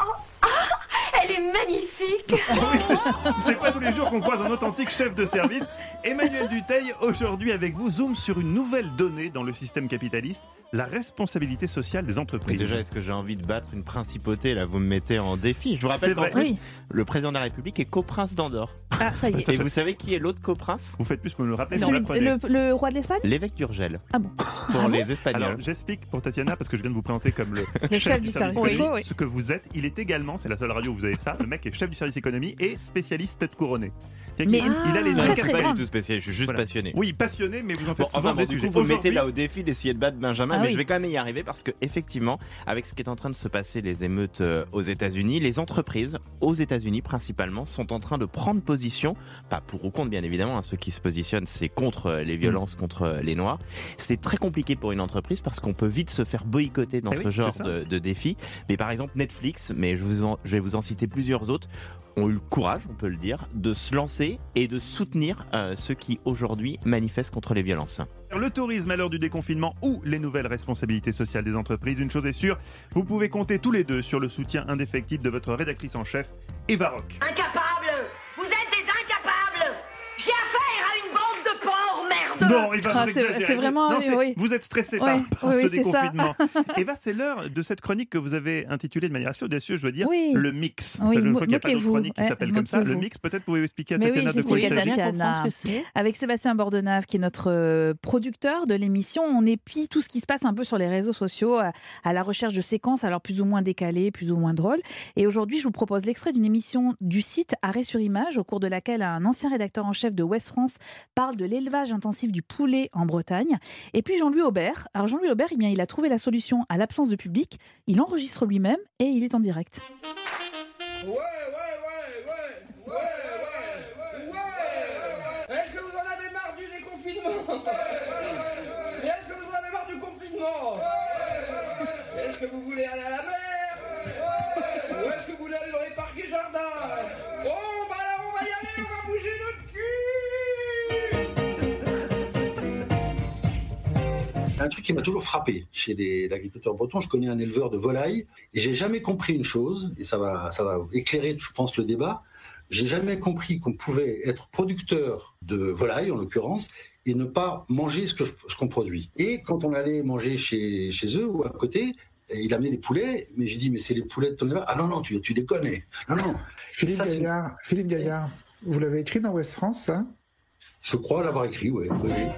Elle est magnifique. C'est pas tous les jours qu'on croise un authentique chef de service. Emmanuel Dutheil, aujourd'hui avec vous, zoom sur une nouvelle donnée dans le système capitaliste, la responsabilité sociale des entreprises. Mais déjà, est-ce que j'ai envie de battre une principauté? Là, vous me mettez en défi. Je vous rappelle qu'en plus, le président de la République est coprince d'Andorre. Ah, ça y est. Et vous savez qui est l'autre coprince? Vous faites plus que me le rappeler. Le roi de l'Espagne? L'évêque d'Urgel. Ah bon? Pour les Espagnols. Alors, j'explique pour Tatiana, parce que je viens de vous présenter comme le chef du service éco. Ce que vous êtes, il est également, c'est la seule radio où vous avez ça, le mec est chef du service économie et spécialiste tête couronnée. Mais il a les très, très pas du tout spécialiste, je suis juste passionné. Oui, passionné, mais vous en faites souvent des du sujets. coup, vous me mettez là au défi d'essayer de battre Benjamin, mais oui. je vais quand même y arriver parce que effectivement, avec ce qui est en train de se passer, les émeutes aux États-Unis, les entreprises aux États-Unis principalement sont en train de prendre position, pas pour ou contre bien évidemment, hein, ceux qui se positionnent c'est contre les violences contre les Noirs. C'est très compliqué pour une entreprise parce qu'on peut vite se faire boycotter dans ce genre de défi. Mais par exemple Netflix, mais je vais vous en citer plusieurs autres, ont eu le courage, on peut le dire, de se lancer et de soutenir ceux qui aujourd'hui manifestent contre les violences. Le tourisme à l'heure du déconfinement ou les nouvelles responsabilités sociales des entreprises, une chose est sûre, vous pouvez compter tous les deux sur le soutien indéfectible de votre rédactrice en chef, Eva Roch. Incapables! Vous êtes des incapables! J'ai affaire à une bande de porcs, merde! Non, Eva, vous exagérez. C'est vraiment... Non, oui. Vous êtes stressé par ce déconfinement. Eva, c'est l'heure de cette chronique que vous avez intitulée de manière assez audacieuse, je dois dire, le mix. Oui, Je crois qu'il n'y a pas d'autre chronique qui s'appelle comme ça. Le moquez-vous. mix, peut-être pouvez-vous expliquer à Mais Tatiana oui, de quoi il j'explique à s'agit. Tatiana. Avec Sébastien Bordenave, qui est notre producteur de l'émission, on épie tout ce qui se passe un peu sur les réseaux sociaux à la recherche de séquences, alors plus ou moins décalées, plus ou moins drôles. Et aujourd'hui, je vous propose l'extrait d'une émission du site Arrêt sur Image, au cours de laquelle un ancien rédacteur en chef de Ouest France parle de l'élevage intensif du poulet en Bretagne. Et puis Jean-Louis Aubert. Alors Jean-Louis Aubert, eh bien, il a trouvé la solution à l'absence de public. Il enregistre lui-même et il est en direct. Est-ce que vous en avez marre du déconfinement? Est-ce que vous en avez marre du confinement? Est-ce que vous voulez aller à la mer? Ou est-ce que vous voulez aller dans les parcs et jardins? Bon, bah là, on va y aller, on va bouger notre cul! Un truc qui m'a toujours frappé chez l'agriculteur breton, je connais un éleveur de volailles et j'ai jamais compris une chose, et ça va éclairer, je pense, le débat. J'ai jamais compris qu'on pouvait être producteur de volailles, en l'occurrence, et ne pas manger ce qu'on produit. Et quand on allait manger chez eux ou à côté, il amenait des poulets, mais j'ai dit, mais c'est les poulets de ton éleveur. Ah non, tu déconnes. Non. Philippe Gaillard, vous l'avez écrit dans Ouest France, ça? Je crois l'avoir écrit, oui.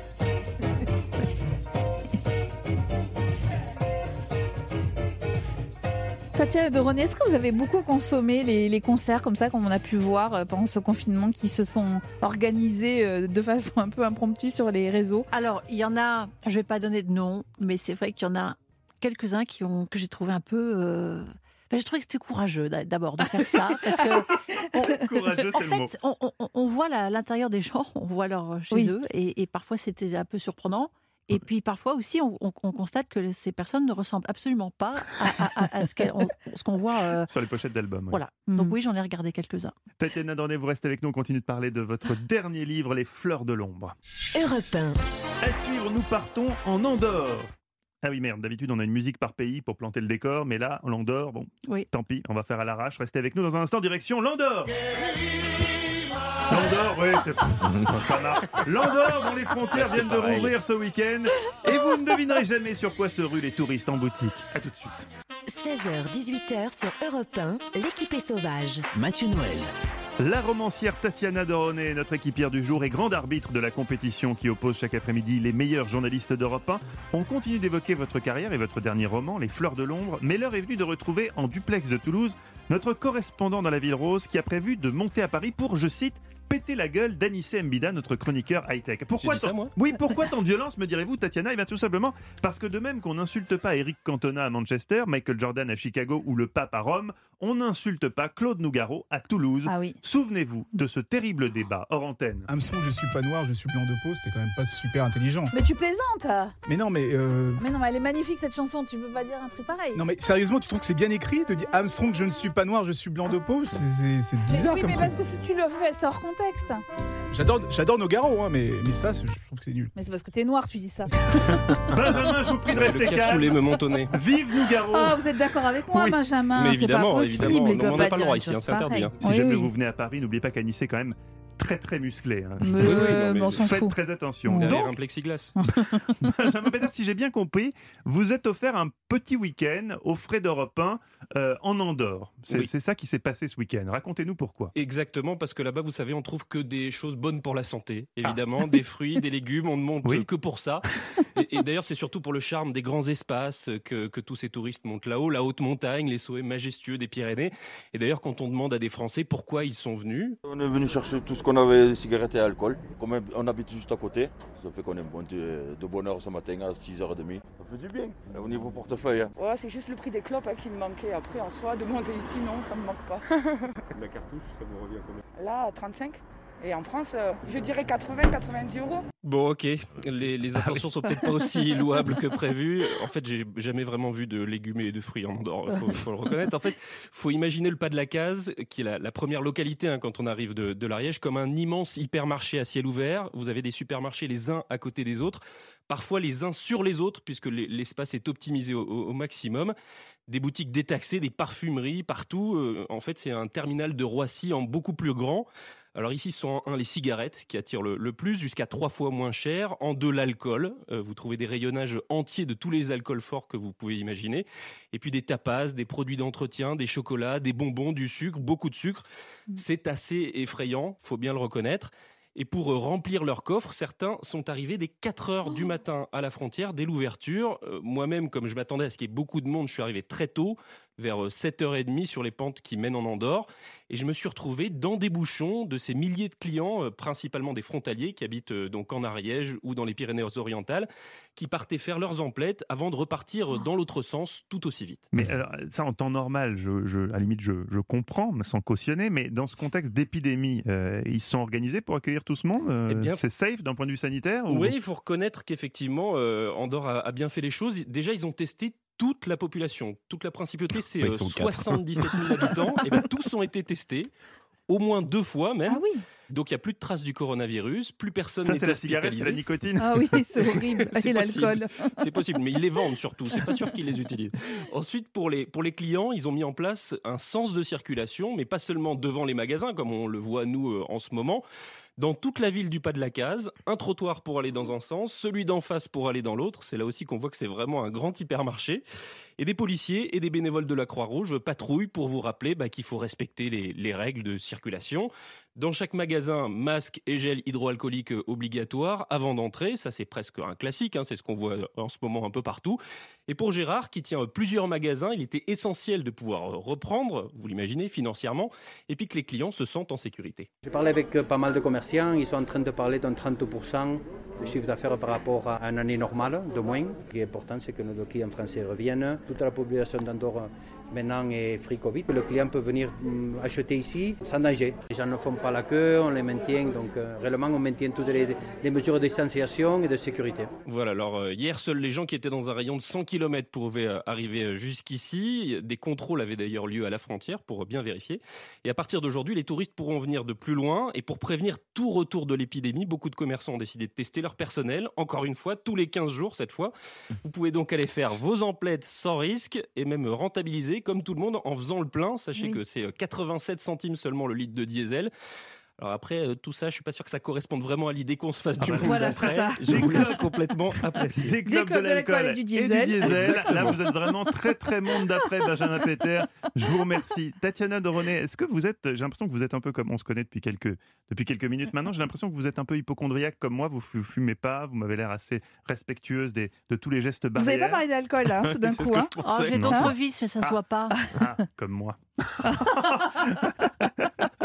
Tatiana de René, est-ce que vous avez beaucoup consommé les concerts comme ça, comme on a pu voir pendant ce confinement, qui se sont organisés de façon un peu impromptue sur les réseaux? Alors, il y en a, je ne vais pas donner de nom, mais c'est vrai qu'il y en a quelques-uns que j'ai trouvé un peu... j'ai trouvé que c'était courageux d'abord de faire ça, parce que courageux, c'est le mot. On voit l'intérieur des gens, on voit leur chez eux, et parfois c'était un peu surprenant. Et puis parfois aussi, on constate que ces personnes ne ressemblent absolument pas à ce qu'on voit sur les pochettes d'albums. Ouais. Voilà. Donc oui, j'en ai regardé quelques-uns. Tatiana Dorné, vous restez avec nous. On continue de parler de votre dernier livre, Les Fleurs de l'ombre. Europe 1. À suivre, nous partons en Andorre. Ah oui, merde, d'habitude on a une musique par pays pour planter le décor, mais là, l'Andorre, bon, tant pis, on va faire à l'arrache. Restez avec nous dans un instant, direction l'Andorre. L'Andorre, oui, ça marche. L'Andorre, dont les frontières viennent de rouvrir ce week-end. Et vous ne devinerez jamais sur quoi se ruent les touristes en boutique. À tout de suite. 16h-18h sur Europe 1, l'équipe est sauvage. Mathieu Noël. La romancière Tatiana Dorné, notre équipière du jour et grande arbitre de la compétition qui oppose chaque après-midi les meilleurs journalistes d'Europe 1. On continue d'évoquer votre carrière et votre dernier roman, Les Fleurs de l'ombre, mais l'heure est venue de retrouver en duplex de Toulouse notre correspondant dans la ville rose qui a prévu de monter à Paris pour, je cite, péter la gueule d'Anissé Mbida, notre chroniqueur high-tech. J'ai dit ça, moi ? Oui, pourquoi tant de violence, me direz-vous, Tatiana ? Eh bien, tout simplement parce que de même qu'on n'insulte pas Eric Cantona à Manchester, Michael Jordan à Chicago ou le pape à Rome, on n'insulte pas Claude Nougaro à Toulouse. Ah oui. Souvenez-vous de ce terrible débat hors antenne. Armstrong, je suis pas noir, je suis blanc de peau, c'était quand même pas super intelligent. Mais tu plaisantes. Mais non, mais elle est magnifique cette chanson, tu peux pas dire un truc pareil. non, mais sérieusement, tu trouves que c'est bien écrit de dire Armstrong, je ne suis pas noir, je suis blanc de peau? C'est bizarre Oui, comme mais truc. parce que si tu le fais, c'est hors contexte. J'adore Nogaro, hein, mais ça, je trouve que c'est nul. Mais c'est parce que t'es noir, tu dis ça. Benjamin, je vous prie de rester Le calme. cassoulet me montonnait. Vive Nougaro. Oh, vous êtes d'accord avec moi, Oui. Benjamin? Mais C'est évidemment, pas possible. évidemment. Il peut On n'a pas pas le dire droit une ici, chose c'est interdit. pareille. Si Oui, jamais oui. vous venez à Paris, n'oubliez pas qu'Anissé est quand même très musclé. Hein. Mais on s'en Faites fout. très attention. Derrière Donc, un plexiglas. Benjamin Pétard, si j'ai bien compris, vous êtes offert un petit week-end aux frais d'Europe 1 en Andorre. Oui. C'est ça qui s'est passé ce week-end. Racontez-nous pourquoi. Exactement, parce que là-bas, vous savez, on trouve que des choses bonnes pour la santé. Évidemment, des fruits, des légumes, on ne monte Oui. que pour ça. Et d'ailleurs, c'est surtout pour le charme des grands espaces que tous ces touristes montent là-haut, la haute montagne, les sommets majestueux des Pyrénées. Et d'ailleurs, quand on demande à des Français pourquoi ils sont venus, On est venu chercher tout ce qu'on avait, cigarettes et alcool. Comme on habite juste à côté, ça fait qu'on est monté de bonne heure ce matin à 6h30. Ça fait du bien, au niveau portefeuille. Hein. Ouais, c'est juste le prix des clopes qui me manquait. Après, en soi, de monter ici, non, ça me manque pas. la cartouche, ça vous revient combien ? Là, 35. Et en France, je dirais 80-90 euros. Bon, ok, les intentions sont peut-être pas aussi louables que prévu. En fait, j'ai jamais vraiment vu de légumes et de fruits en Andorre, faut le reconnaître. En fait, faut imaginer le Pas de la Case, qui est la première localité quand on arrive de l'Ariège, comme un immense hypermarché à ciel ouvert. Vous avez des supermarchés les uns à côté des autres, parfois les uns sur les autres, puisque l'espace est optimisé au maximum. Des boutiques détaxées, des parfumeries partout. En fait, c'est un terminal de Roissy en beaucoup plus grand. Alors ici, ce sont les cigarettes qui attirent le plus, jusqu'à 3 fois moins cher. En 2, l'alcool. Vous trouvez des rayonnages entiers de tous les alcools forts que vous pouvez imaginer. Et puis des tapas, des produits d'entretien, des chocolats, des bonbons, du sucre, beaucoup de sucre. C'est assez effrayant, faut bien le reconnaître. Et pour remplir leur coffre, certains sont arrivés dès 4 heures du matin à la frontière, dès l'ouverture. Moi-même, comme je m'attendais à ce qu'il y ait beaucoup de monde, je suis arrivé très tôt, vers 7h30 sur les pentes qui mènent en Andorre. Et je me suis retrouvé dans des bouchons de ces milliers de clients, principalement des frontaliers qui habitent donc en Ariège ou dans les Pyrénées-Orientales, qui partaient faire leurs emplettes avant de repartir dans l'autre sens tout aussi vite. Mais ça, en temps normal, à la limite, je comprends, mais sans cautionner, mais dans ce contexte d'épidémie, ils se sont organisés pour accueillir tout ce monde. Eh bien, c'est safe d'un point de vue sanitaire ou... Oui, il faut reconnaître qu'effectivement, Andorre a bien fait les choses. Déjà, ils ont testé toute la population. Toute la principauté, c'est Ils sont 77 000 habitants. Et bien, tous ont été testés, au moins 2 fois même. Ah oui. Donc, il n'y a plus de traces du coronavirus, plus personne Ça, n'est c'est la cigarette, c'est la hospitalisé. nicotine. Ah oui, c'est horrible. C'est Et l'alcool. possible. C'est possible, mais ils les vendent surtout. C'est pas sûr qu'ils les utilisent. Ensuite, pour les clients, ils ont mis en place un sens de circulation, mais pas seulement devant les magasins, comme on le voit nous en ce moment. Dans toute la ville du Pas de la Case, un trottoir pour aller dans un sens, celui d'en face pour aller dans l'autre. C'est là aussi qu'on voit que c'est vraiment un grand hypermarché. Et des policiers et des bénévoles de la Croix-Rouge patrouillent pour vous rappeler qu'il faut respecter les règles de circulation. Dans chaque magasin, masque et gel hydroalcoolique obligatoire avant d'entrer. Ça, c'est presque un classique. C'est ce qu'on voit en ce moment un peu partout. Et pour Gérard, qui tient plusieurs magasins, il était essentiel de pouvoir reprendre, vous l'imaginez, financièrement, et puis que les clients se sentent en sécurité. J'ai parlé avec pas mal de commerçants. Ils sont en train de parler d'un 30% de chiffre d'affaires par rapport à une année normale, de moins. Ce qui est important, c'est que nos clients français reviennent. Toute la population d'Andorre maintenant est free Covid. Le client peut venir acheter ici sans danger. Les gens ne font pas la queue, on les maintient. Donc réellement, on maintient toutes les mesures de distanciation et de sécurité. Voilà, alors hier, seuls les gens qui étaient dans un rayon de 100 km pouvaient arriver jusqu'ici. Des contrôles avaient d'ailleurs lieu à la frontière pour bien vérifier. Et à partir d'aujourd'hui, les touristes pourront venir de plus loin. Et pour prévenir tout retour de l'épidémie, beaucoup de commerçants ont décidé de tester leur personnel, encore une fois, tous les 15 jours cette fois. Vous pouvez donc aller faire vos emplettes sans risque et même rentabiliser comme tout le monde en faisant le plein. Sachez que c'est 87 centimes seulement le litre de diesel. Alors après, tout ça, je suis pas sûr que ça corresponde vraiment à l'idée qu'on se fasse du monde voilà, après. c'est ça. Je vous laisse complètement apprécier. Des clubs de l'alcool et du diesel. Là, vous êtes vraiment très monde d'après, Benjamin Pétard. Je vous remercie. Tatiana Doronet, est-ce que vous êtes... J'ai l'impression que vous êtes un peu comme... On se connaît depuis quelques minutes maintenant. J'ai l'impression que vous êtes un peu hypochondriaque comme moi. Vous fumez pas. Vous m'avez l'air assez respectueuse de tous les gestes barrières. Vous n'avez pas parlé d'alcool, tout d'un coup. J'ai d'autres vices, mais ça se voit pas. Comme moi.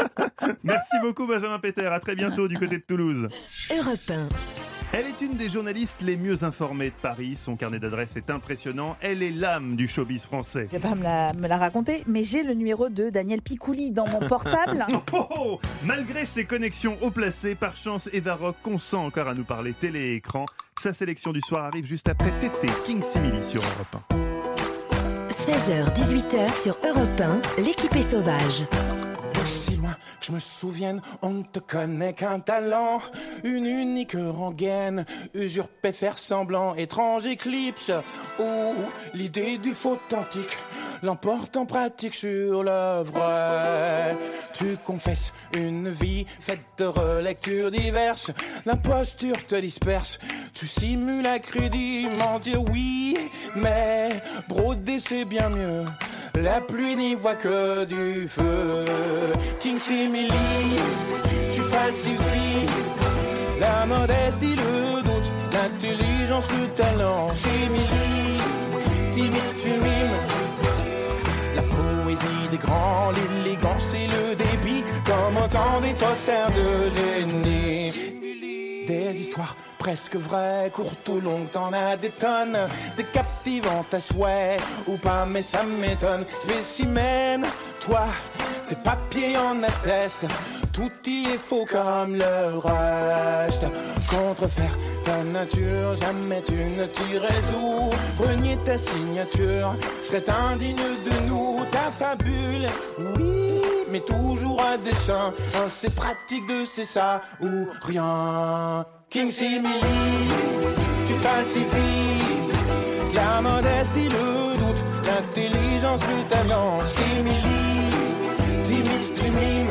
Merci beaucoup Benjamin Péter, à très bientôt du côté de Toulouse. Europe 1. Elle est une des journalistes les mieux informées de Paris. Son carnet d'adresses est impressionnant. Elle est l'âme du showbiz français. Je vais pas me la raconter, mais j'ai le numéro de Daniel Picouli dans mon portable. Malgré ses connexions haut placées, par chance, Eva Rock consent encore à nous parler télé et écran. Sa sélection du soir arrive juste après Tété, King Simili sur Europe 1. 16h-18h sur Europe 1, l'équipe est sauvage. Si loin que je me souvienne, on ne te connaît qu'un talent, une unique rengaine, usurper, faire semblant, étrange éclipse, où l'idée du faux authentique l'emporte en pratique sur l'œuvre. Tu confesses une vie faite de relectures diverses, l'imposture te disperse, tu simules crudiment dire oui, mais broder c'est bien mieux. La pluie n'y voit que du feu. King Simili, tu falsifies la modestie, le doute, l'intelligence, le talent. Simili, t'imites, tu mimes la poésie des grands, l'élégance et le débit, comme autant des faussaires de génie. Des histoires presque vraies, courtes ou longues, t'en as des tonnes, des captivantes à souhait, ou pas, mais ça m'étonne. Spécimen, toi, tes papiers en attestent, tout y est faux comme le reste. Contrefaire ta nature, jamais tu ne t'y résous. Renier ta signature serait indigne de nous. Ta fabule, oui, mais toujours à dessein. C'est pratique de c'est ça ou rien. King Simili, tu falsifies la modestie, le doute, l'intelligence, le talent. Simili, t'imites, tu mimes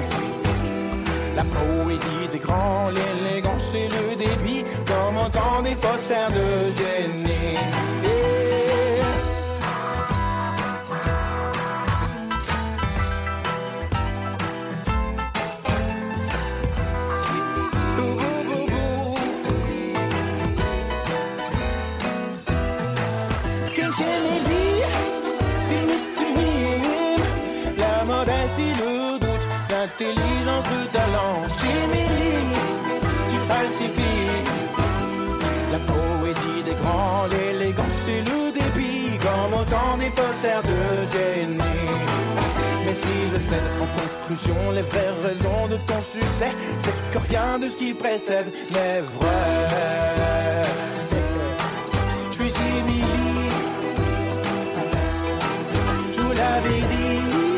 la poésie des grands, l'élégance et le débit, comme autant des faussaires de génie. Intelligence, le talent, simili, tu falsifies la poésie des grands, l'élégance et le débit, comme autant des faussaires de génie. Mais si je cède en conclusion les vraies raisons de ton succès, c'est que rien de ce qui précède n'est vrai. Je suis simili, je vous l'avais dit.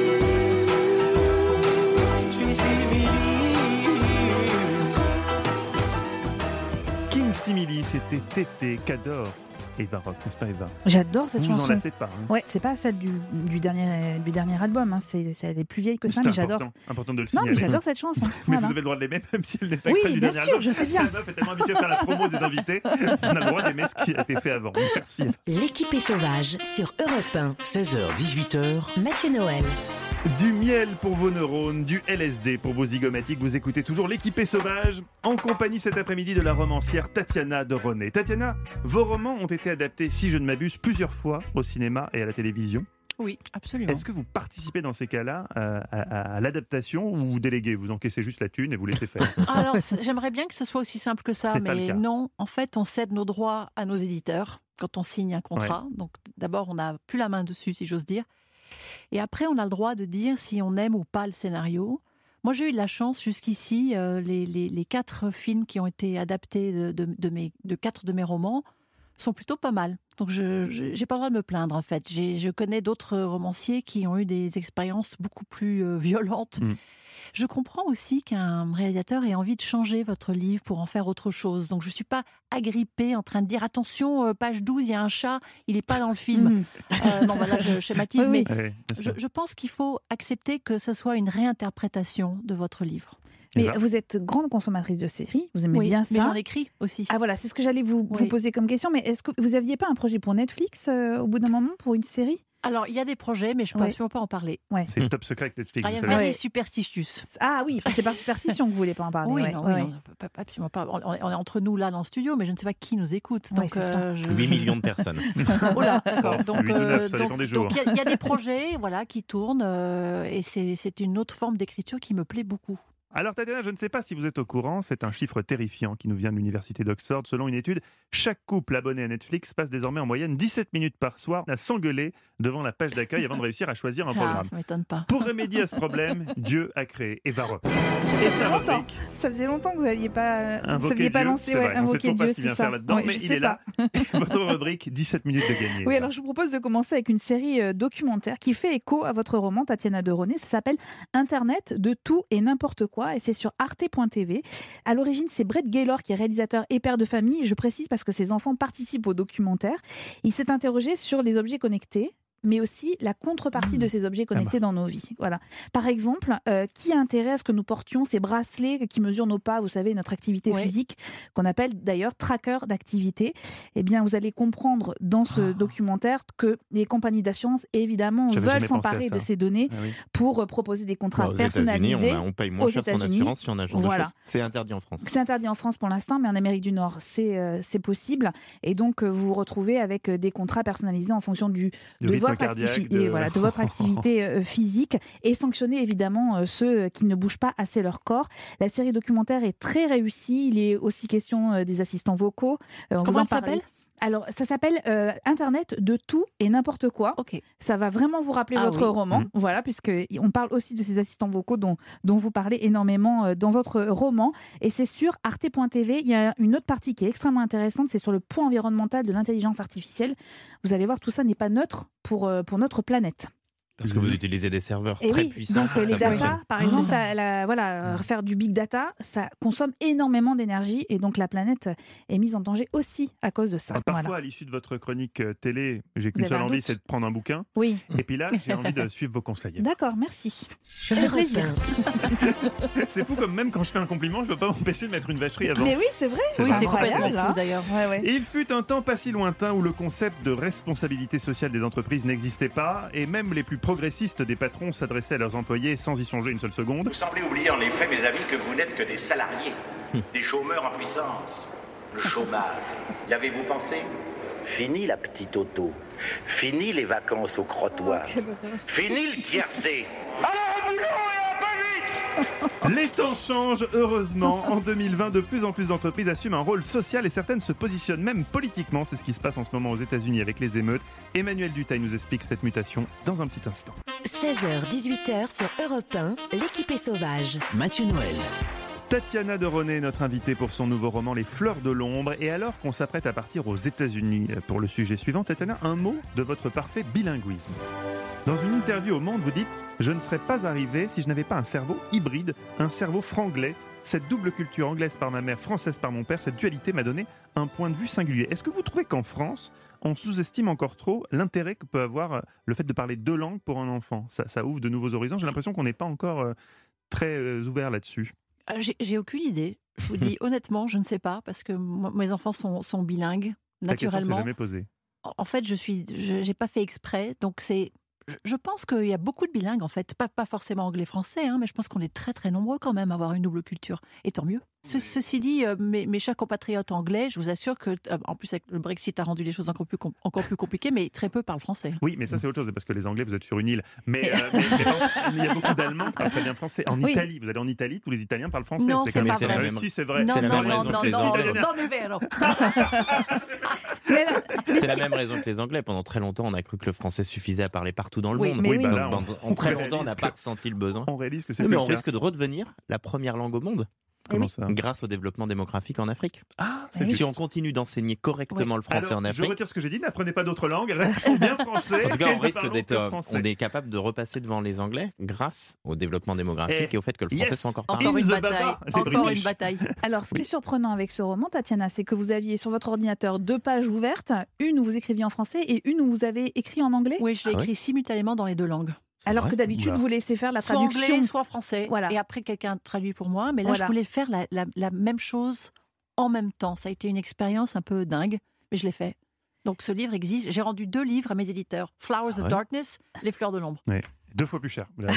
Simili, c'était Tété, qu'adore Eva Rock, n'est-ce pas Eva? J'adore cette chanson. Vous en lassez pas. Ouais, c'est pas celle du dernier album, hein. Elle est plus vieille que ça, mais j'adore. C'est important de le signaler. Non, mais j'adore cette chanson. Mais voilà. vous avez le droit de l'aimer, même si elle n'est pas extraite du dernier album. Oui, bien sûr, je sais bien. La meuf est tellement habituée à faire la promo des invités, on a le droit d'aimer ce qui a été fait avant. Merci. L'équipe est sauvage sur Europe 1. 16h-18h. Mathieu Noël. Du miel pour vos neurones, du LSD pour vos zygomatiques. Vous écoutez toujours l'équipe est sauvage en compagnie cet après-midi de la romancière Tatiana de René. Tatiana, vos romans ont été adaptés, si je ne m'abuse, plusieurs fois au cinéma et à la télévision. Oui, absolument. Est-ce que vous participez dans ces cas-là à l'adaptation ou vous déléguez, vous encaissez juste la thune et vous laissez faire? Alors, j'aimerais bien que ce soit aussi simple que ça, mais non. En fait, on cède nos droits à nos éditeurs quand on signe un contrat. Ouais. Donc d'abord, on n'a plus la main dessus, si j'ose dire. Et après, on a le droit de dire si on aime ou pas le scénario. Moi, j'ai eu de la chance jusqu'ici. Les 4 films qui ont été adaptés de 4 de mes romans sont plutôt pas mal. Donc, je n'ai pas le droit de me plaindre, en fait. Je connais d'autres romanciers qui ont eu des expériences beaucoup plus violentes. Je comprends aussi qu'un réalisateur ait envie de changer votre livre pour en faire autre chose. Donc, je ne suis pas agrippée en train de dire « Attention, page 12, il y a un chat, il n'est pas dans le film. » Non, là, je schématise, mais je pense qu'il faut accepter que ce soit une réinterprétation de votre livre. Mais vous êtes grande consommatrice de séries, vous aimez bien ça. Mais j'en écris aussi. Ah voilà, c'est ce que j'allais vous poser comme question. Mais est-ce que vous n'aviez pas un projet pour Netflix au bout d'un moment, pour une série ? Alors, il y a des projets, mais je ne peux absolument pas en parler. Ouais. C'est top secret avec Netflix. I am very superstitious. Ah oui, c'est par superstition que vous ne voulez pas en parler. Oui, non, absolument pas. On est entre nous là dans le studio, mais je ne sais pas qui nous écoute. Donc, 8 millions de personnes. Oh là, d'accord. Donc, il y a des projets qui tournent et c'est une autre forme d'écriture qui me plaît beaucoup. Alors Tatiana, je ne sais pas si vous êtes au courant, c'est un chiffre terrifiant qui nous vient de l'université d'Oxford. Selon une étude, chaque couple abonné à Netflix passe désormais en moyenne 17 minutes par soir à s'engueuler devant la page d'accueil avant de réussir à choisir un programme. Ça m'étonne pas. Pour remédier à ce problème, Dieu a créé Eva Rock. Et sa rubrique, Ça faisait longtemps que vous n'aviez pas, Invoquer Dieu, lancé c'est vrai, on sait Invoquer toujours pas Dieu, ce qu'il vient c'est ça. faire là-dedans, Ouais, mais je il sais est là. Votre rubrique, 17 minutes de gagner. Oui, alors je vous propose de commencer avec une série documentaire qui fait écho à votre roman, Tatiana de René. Ça s'appelle Internet de tout et n'importe quoi et c'est sur arte.tv. À l'origine, c'est Brett Gaylor qui est réalisateur et père de famille. Je précise parce que ses enfants participent au documentaire. Il s'est interrogé sur les objets connectés, mais aussi la contrepartie de ces objets connectés dans nos vies. Voilà. Par exemple, qui a intérêt à ce que nous portions ces bracelets qui mesurent nos pas, vous savez, notre activité physique, qu'on appelle d'ailleurs tracker d'activité. Eh bien, vous allez comprendre dans ce documentaire que les compagnies d'assurance, évidemment, veulent s'emparer de ces données pour proposer des contrats personnalisés. On paye moins cher son assurance si on a ce genre de choses. C'est interdit en France. C'est interdit en France pour l'instant, mais en Amérique du Nord, c'est possible. Et donc, vous vous retrouvez avec des contrats personnalisés en fonction de votre activité physique et sanctionner évidemment ceux qui ne bougent pas assez leur corps. La série documentaire est très réussie. Il est aussi question des assistants vocaux. Comment elle s'appelle ? Alors, ça s'appelle Internet de tout et n'importe quoi. Okay. Ça va vraiment vous rappeler votre roman. Voilà, puisqu'on parle aussi de ces assistants vocaux dont vous parlez énormément dans votre roman. Et c'est sur arte.tv. Il y a une autre partie qui est extrêmement intéressante, c'est sur le poids environnemental de l'intelligence artificielle. Vous allez voir, tout ça n'est pas neutre pour notre planète. Parce que vous utilisez des serveurs très puissants. Donc les data, par exemple, faire du big data, ça consomme énormément d'énergie et donc la planète est mise en danger aussi à cause de ça. Alors, parfois, à l'issue de votre chronique télé, j'ai qu'une seule envie, c'est de prendre un bouquin. Oui. Et puis là, j'ai envie de suivre vos conseils. D'accord, merci. Ça fait plaisir. C'est fou comme même quand je fais un compliment, je ne peux pas m'empêcher de mettre une vacherie avant. Mais oui, c'est vrai. C'est complètement fou d'ailleurs. Il fut un temps pas si lointain où le concept de responsabilité sociale des entreprises n'existait pas et même les plus progressistes des patrons s'adressaient à leurs employés sans y songer une seule seconde. Vous semblez oublier en effet, mes amis, que vous n'êtes que des salariés, des chômeurs en puissance. Le chômage, y avez-vous pensé ? Fini la petite auto, fini les vacances au crottoir, fini le tiercé. Alors au boulot et un peu vite. Les temps changent, heureusement. En 2020, de plus en plus d'entreprises assument un rôle social et certaines se positionnent même politiquement. C'est ce qui se passe en ce moment aux États-Unis avec les émeutes. Emmanuel Dutheil nous explique cette mutation dans un petit instant. 16h-18h sur Europe 1, l'équipe est sauvage. Mathieu Noël. Tatiana de René, notre invitée pour son nouveau roman Les Fleurs de l'Ombre. Et alors qu'on s'apprête à partir aux États-Unis pour le sujet suivant, Tatiana, un mot de votre parfait bilinguisme. Dans une interview au Monde, vous dites « Je ne serais pas arrivé si je n'avais pas un cerveau hybride, un cerveau franglais. Cette double culture anglaise par ma mère, française par mon père, cette dualité m'a donné un point de vue singulier. » Est-ce que vous trouvez qu'en France, on sous-estime encore trop l'intérêt que peut avoir le fait de parler deux langues pour un enfant ? Ça ouvre de nouveaux horizons. J'ai l'impression qu'on n'est pas encore très ouvert là-dessus. J'ai aucune idée. Je vous dis honnêtement, je ne sais pas, parce que mes enfants sont bilingues, naturellement. La question s'est jamais posée. En fait, j'ai pas fait exprès, donc c'est... Je pense qu'il y a beaucoup de bilingues, en fait. Pas forcément anglais-français, mais je pense qu'on est très très nombreux quand même à avoir une double culture. Et tant mieux. Ceci dit, mes chers compatriotes anglais, je vous assure que, en plus, avec le Brexit a rendu les choses encore plus compliquées, mais très peu parlent français. Oui, mais ça c'est autre chose, parce que les Anglais, vous êtes sur une île. Mais il y a beaucoup d'Allemands qui parlent très bien français. En Italie, vous allez en Italie, tous les Italiens parlent français. Non, c'est pas vrai. vrai. Si, c'est vrai. C'est la même raison que les Anglais. C'est la même raison que les Anglais. Pendant très longtemps, on a cru que le français suffisait à parler partout dans le monde. Mais oui. En très longtemps, on n'a pas ressenti le besoin. On réalise que c'est mais on risque de redevenir la première langue au monde. Comment ça ? Grâce au développement démographique en Afrique. Si on continue d'enseigner correctement le français en Afrique. Je retire ce que j'ai dit, n'apprenez pas d'autres langues, restons bien français. En tout cas, on risque on est capable de repasser devant les Anglais grâce au développement démographique et au fait que le français soit encore parlé. Encore une bataille. Alors, ce qui est surprenant avec ce roman, Tatiana, c'est que vous aviez sur votre ordinateur 2 pages ouvertes, une où vous écriviez en français et une où vous avez écrit en anglais. Oui, je l'ai écrit simultanément dans les 2 langues. Alors que d'habitude, vous laissez faire la traduction. Soit anglais, soit français. Voilà. Et après, quelqu'un traduit pour moi. Mais là, je voulais faire la même chose en même temps. Ça a été une expérience un peu dingue, mais je l'ai fait. Donc, ce livre existe. J'ai rendu 2 livres à mes éditeurs. Flowers of Darkness, Les Fleurs de l'Ombre. Oui. 2 fois plus cher. Non,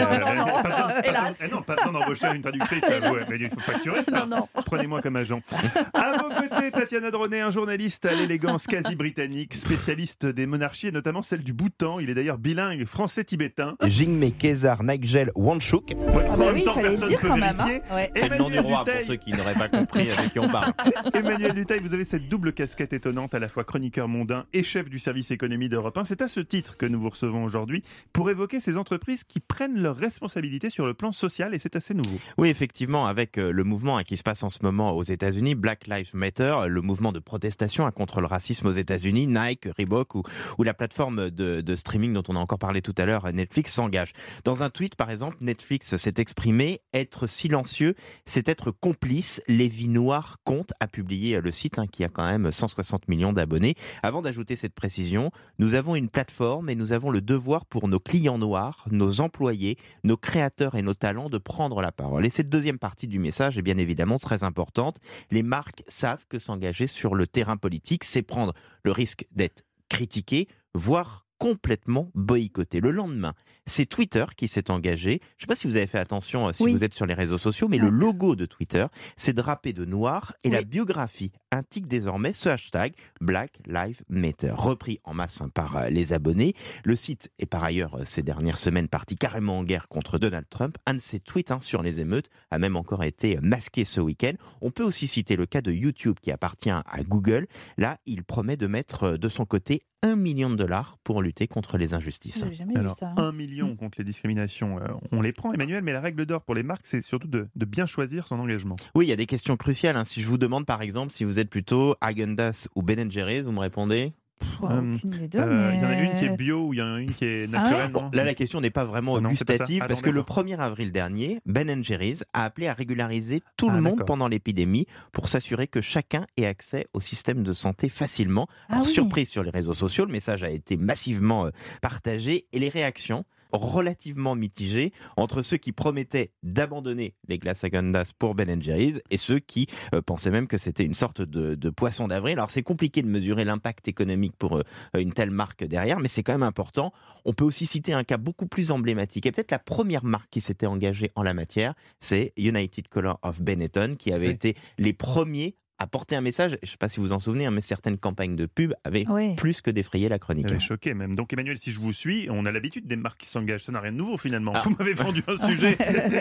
Pas besoin d'embaucher une traductrice. Mais il faut facturer ça. Non. Prenez-moi comme agent. À vos côtés, Tatiana Dronet, un journaliste à l'élégance quasi britannique, spécialiste des monarchies et notamment celle du Bhoutan. Il est d'ailleurs bilingue français-tibétain. Jingme Khesar Nagyel Wangchuk. Oui, il fallait le dire quand même. Ouais. C'est le nom du roi pour ceux qui n'auraient pas compris avec qui on parle. Emmanuel Dutheil, vous avez cette double casquette étonnante, à la fois chroniqueur mondain et chef du service économie d'Europe 1. C'est à ce titre que nous vous recevons aujourd'hui pour évoquer ces entreprises qui prennent leurs responsabilités sur le plan social, et c'est assez nouveau. Oui, effectivement, avec le mouvement qui se passe en ce moment aux États-Unis, Black Lives Matter, le mouvement de protestation contre le racisme aux États-Unis, Nike, Reebok ou la plateforme de streaming dont on a encore parlé tout à l'heure, Netflix, s'engage. Dans un tweet, par exemple, Netflix s'est exprimé: être silencieux, c'est être complice. Les vies noires comptent, a publié le site qui a quand même 160 millions d'abonnés. Avant d'ajouter cette précision, nous avons une plateforme et nous avons le devoir pour nos clients noirs, nos employés, nos créateurs et nos talents de prendre la parole. Et cette deuxième partie du message est bien évidemment très importante. Les marques savent que s'engager sur le terrain politique, c'est prendre le risque d'être critiqué, voire complètement boycotté. Le lendemain, c'est Twitter qui s'est engagé. Je ne sais pas si vous avez fait attention si vous êtes sur les réseaux sociaux, mais le logo de Twitter, c'est drapé de noir et la biographie indique désormais ce hashtag Black Lives Matter, repris en masse par les abonnés. Le site est par ailleurs ces dernières semaines parti carrément en guerre contre Donald Trump. Un de ses tweets sur les émeutes a même encore été masqué ce week-end. On peut aussi citer le cas de YouTube qui appartient à Google. Là, il promet de mettre de son côté $1 million pour lutter contre les injustices. Alors, 1 million contre les discriminations, on les prend, Emmanuel, mais la règle d'or pour les marques, c'est surtout de bien choisir son engagement. Oui, il y a des questions cruciales. Si je vous demande par exemple si vous êtes plutôt Häagen-Dazs ou Ben & Jerry's, vous me répondez ? Il y en a une qui est bio ou il y en a une qui est naturelle. Là, la question n'est pas vraiment gustative parce que le 1er avril dernier, Ben & Jerry's a appelé à régulariser tout le monde pendant l'épidémie pour s'assurer que chacun ait accès au système de santé facilement. Surprise sur les réseaux sociaux, le message a été massivement partagé et les réactions relativement mitigées entre ceux qui promettaient d'abandonner les glaces Häagen-Dazs pour Ben & Jerry's et ceux qui pensaient même que c'était une sorte de poisson d'avril. Alors c'est compliqué de mesurer l'impact économique pour une telle marque derrière, mais c'est quand même important. On peut aussi citer un cas beaucoup plus emblématique et peut-être la première marque qui s'était engagée en la matière, c'est United Color of Benetton qui avait été les premiers à porter un message. Je ne sais pas si vous en souvenez, mais certaines campagnes de pub avaient plus que défrayé la chronique. Elle est choquée même. Donc Emmanuel, si je vous suis, on a l'habitude des marques qui s'engagent. Ça n'a rien de nouveau finalement. Vous m'avez vendu un sujet.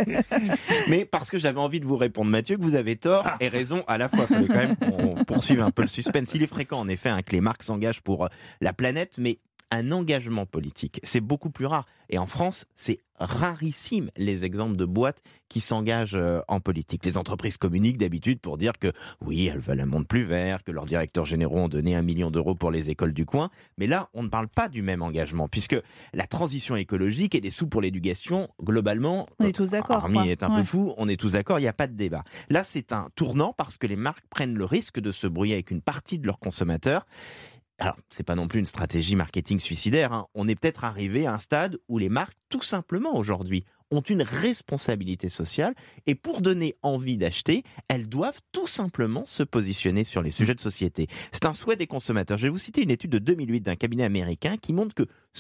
Mais parce que j'avais envie de vous répondre, Mathieu, que vous avez tort et raison à la fois. Il fallait quand même qu'on poursuive un peu le suspense. Il est fréquent en effet que les marques s'engagent pour la planète, mais un engagement politique, c'est beaucoup plus rare. Et en France, c'est rarissime les exemples de boîtes qui s'engagent en politique. Les entreprises communiquent d'habitude pour dire que oui, elles veulent un monde plus vert, que leurs directeurs généraux ont donné $1 million pour les écoles du coin. Mais là, on ne parle pas du même engagement, puisque la transition écologique et des sous pour l'éducation, globalement, on est tous d'accord. Armin est un peu fou, on est tous d'accord, il n'y a pas de débat. Là, c'est un tournant parce que les marques prennent le risque de se brouiller avec une partie de leurs consommateurs. Alors, c'est pas non plus une stratégie marketing suicidaire. On est peut-être arrivé à un stade où les marques, tout simplement aujourd'hui, ont une responsabilité sociale et pour donner envie d'acheter, elles doivent tout simplement se positionner sur les sujets de société. C'est un souhait des consommateurs. Je vais vous citer une étude de 2008 d'un cabinet américain qui montre que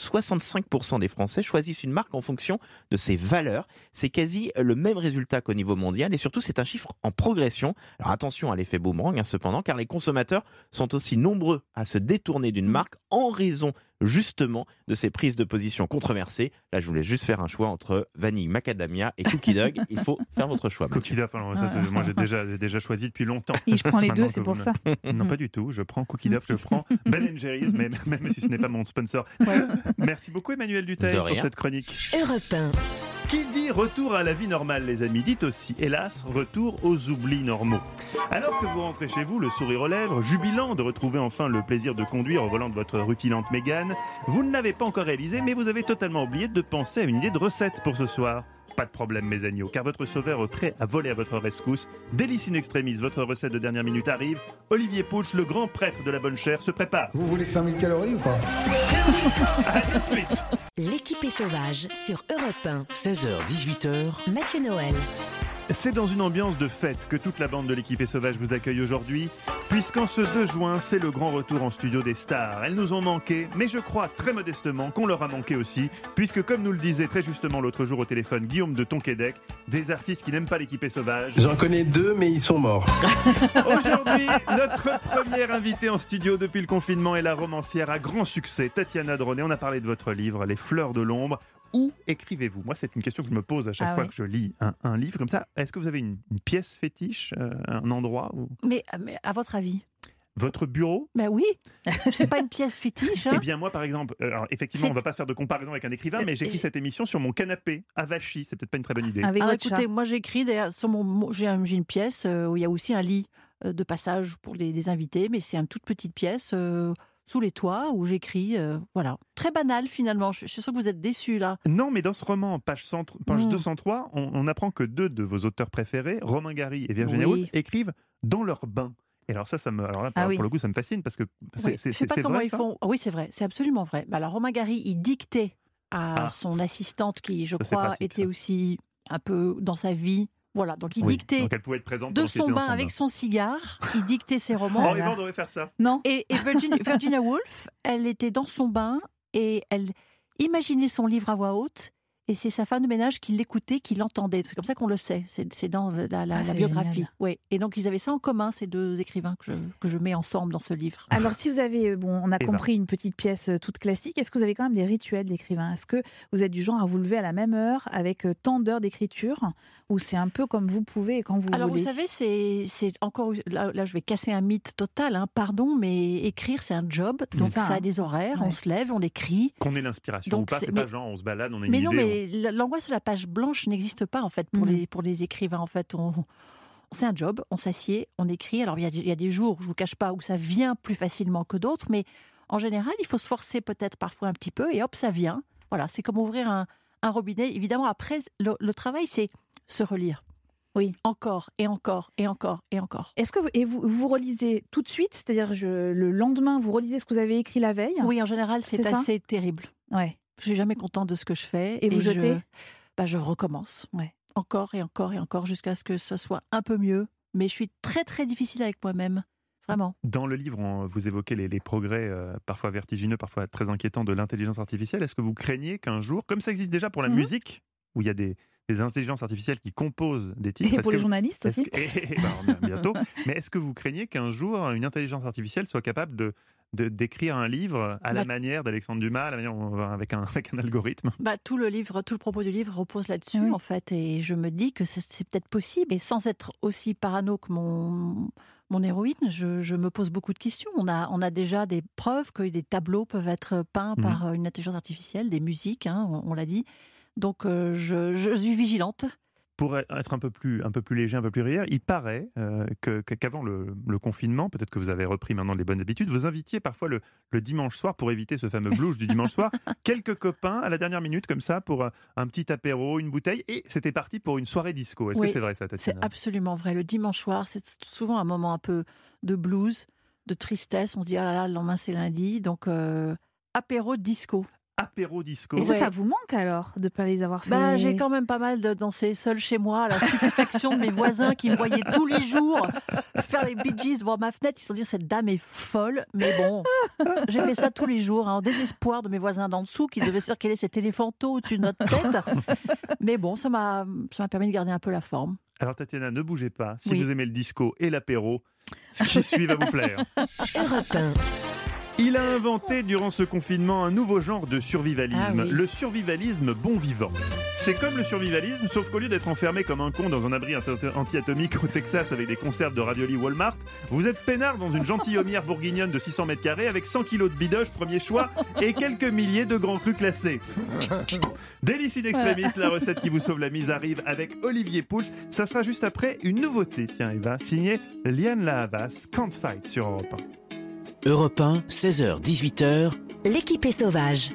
65% des Français choisissent une marque en fonction de ses valeurs. C'est quasi le même résultat qu'au niveau mondial et surtout c'est un chiffre en progression. Alors attention à l'effet boomerang cependant, car les consommateurs sont aussi nombreux à se détourner d'une marque en raison justement de ces prises de position controversées. Là, je voulais juste faire un choix entre vanille macadamia et cookie dog. Il faut faire votre choix. Cookie dog, moi j'ai déjà choisi depuis longtemps. Et je prends les deux, c'est pour ça. Non, pas du tout. Je prends cookie dog, je prends Ben & Jerry's, mais même si ce n'est pas mon sponsor. Merci beaucoup Emmanuel Dutheil pour cette chronique. Europe 1. Qui dit retour à la vie normale, les amis, dit aussi, hélas, retour aux oublis normaux. Alors que vous rentrez chez vous, le sourire aux lèvres, jubilant de retrouver enfin le plaisir de conduire au volant de votre rutilante Mégane, vous ne l'avez pas encore réalisé, mais vous avez totalement oublié de penser à une idée de recette pour ce soir. Pas de problème, mes agneaux, car votre sauveur est prêt à voler à votre rescousse. Délice in extremis, votre recette de dernière minute arrive. Olivier Pouls, le grand prêtre de la bonne chair, se prépare. Vous voulez 5000 calories ou pas? À tout de suite. L'équipe est sauvage sur Europe 1. 16h-18h. Mathieu Noël. C'est dans une ambiance de fête que toute la bande de l'Équipée Sauvage vous accueille aujourd'hui, puisqu'en ce 2 juin, c'est le grand retour en studio des stars. Elles nous ont manqué, mais je crois très modestement qu'on leur a manqué aussi, puisque comme nous le disait très justement l'autre jour au téléphone Guillaume de Tonquédec, des artistes qui n'aiment pas l'Équipée Sauvage. J'en connais 2, mais ils sont morts. Aujourd'hui, notre première invitée en studio depuis le confinement est la romancière à grand succès, Tatiana Dronnet. On a parlé de votre livre, Les Fleurs de l'ombre. Où écrivez-vous ? Moi, c'est une question que je me pose à chaque fois que je lis un livre comme ça. Est-ce que vous avez une pièce fétiche, un endroit où... mais à votre avis ? Votre bureau ? Ben oui, c'est pas une pièce fétiche. Hein. Eh bien moi par exemple, alors effectivement on va pas faire de comparaison avec un écrivain, mais j'écris cette émission sur mon canapé à Vachy, c'est peut-être pas une très bonne idée. Écoutez, moi j'écris d'ailleurs sur j'ai une pièce où il y a aussi un lit de passage pour des invités, mais c'est une toute petite pièce sous les toits où j'écris, voilà. Très banal finalement, je suis sûre que vous êtes déçus là. Non, mais dans ce roman, page 203, on apprend que 2 de vos auteurs préférés, Romain Gary et Virginia Woolf, écrivent dans leur bain. Et alors pour le coup, ça me fascine parce que c'est je sais pas comment vrai, ils font. Oui, c'est vrai, c'est absolument vrai. Alors Romain Gary, il dictait à son assistante qui, je crois, était aussi un peu dans sa vie. Voilà, donc il dictait donc elle pouvait être présente de son bain avec son cigare, il dictait ses romans. Henri Vent devrait faire ça. Non. Et Virginia Woolf, elle était dans son bain et elle imaginait son livre à voix haute. Et c'est sa femme de ménage qui l'écoutait, qui l'entendait. C'est comme ça qu'on le sait. C'est dans la biographie. Oui. Et donc, ils avaient ça en commun, ces 2 écrivains que je mets ensemble dans ce livre. Alors, si vous avez, on a compris une petite pièce toute classique, est-ce que vous avez quand même des rituels d'écrivain ? Est-ce que vous êtes du genre à vous lever à la même heure avec tant d'heures d'écriture, ou c'est un peu comme vous pouvez et quand vous voulez ? Alors, vous savez, c'est encore... Là, je vais casser un mythe total, pardon, mais écrire, c'est un job. Donc, ça a des horaires, on se lève, on écrit. Qu'on ait l'inspiration ou pas, c'est pas genre on se balade, on a une idée. Mais non, mais l'angoisse de la page blanche n'existe pas en fait pour les écrivains. En fait, c'est un job, on s'assied, on écrit. Alors il y a des jours, je vous cache pas, où ça vient plus facilement que d'autres, mais en général, il faut se forcer peut-être parfois un petit peu et hop, ça vient. Voilà, c'est comme ouvrir un robinet. Évidemment, après, le travail, c'est se relire. Oui, encore et encore et encore et encore. Est-ce que vous relisez tout de suite, c'est-à-dire le lendemain, vous relisez ce que vous avez écrit la veille ? Oui, en général, c'est assez terrible. Ouais. Je suis jamais contente de ce que je fais. Et vous jetez ? Je recommence. Ouais. Encore et encore et encore jusqu'à ce que ce soit un peu mieux. Mais je suis très très difficile avec moi-même. Vraiment. Dans le livre, vous évoquez les progrès parfois vertigineux, parfois très inquiétants de l'intelligence artificielle. Est-ce que vous craignez qu'un jour, comme ça existe déjà pour la musique, où il y a des intelligences artificielles qui composent des titres. Et pour les journalistes aussi. Bientôt. Mais est-ce que vous craignez qu'un jour, une intelligence artificielle soit capable d'écrire un livre à la manière d'Alexandre Dumas, avec un algorithme ? Tout le propos du livre repose là-dessus, en fait. Et je me dis que c'est peut-être possible. Et sans être aussi parano que mon héroïne, je me pose beaucoup de questions. On a déjà des preuves que des tableaux peuvent être peints par une intelligence artificielle, des musiques, on l'a dit. Donc, je suis vigilante. Pour être un peu plus léger, un peu plus rire, il paraît qu'avant le confinement, peut-être que vous avez repris maintenant les bonnes habitudes, vous invitiez parfois le dimanche soir, pour éviter ce fameux blues du dimanche soir, quelques copains à la dernière minute, comme ça, pour un petit apéro, une bouteille, et c'était parti pour une soirée disco. Est-ce que c'est vrai ça, Tatiana ? C'est absolument vrai. Le dimanche soir, c'est souvent un moment un peu de blues, de tristesse. On se dit, ah là là, le lendemain c'est lundi, donc apéro disco. Apéro disco. Et ça vous manque alors de ne pas les avoir fait ? J'ai quand même pas mal dansé seule chez moi, à la stupéfaction de mes voisins qui me voyaient tous les jours faire les Bee Gees devant ma fenêtre. Ils se sont dit, cette dame est folle. Mais bon, j'ai fait ça tous les jours, en désespoir de mes voisins d'en dessous qui devaient se dire quel est cet éléphanteau au-dessus de notre tête. Mais bon, ça m'a permis de garder un peu la forme. Alors Tatiana, ne bougez pas. Si vous aimez le disco et l'apéro, ce qui suit va vous plaire. Europe 1. Il a inventé durant ce confinement un nouveau genre de survivalisme, le survivalisme bon vivant. C'est comme le survivalisme, sauf qu'au lieu d'être enfermé comme un con dans un abri anti-atomique au Texas avec des conserves de raviolis Walmart, vous êtes peinard dans une gentilhommière bourguignonne de 600 mètres carrés avec 100 kilos de bidoche, premier choix, et quelques milliers de grands crus classés. Délice in extremis, la recette qui vous sauve la mise arrive avec Olivier Pouls. Ça sera juste après une nouveauté, tiens Eva, signée Liane Lahavas, Can't Fight sur Europe 1. Europe 1, 16h-18h. L'équipée sauvage.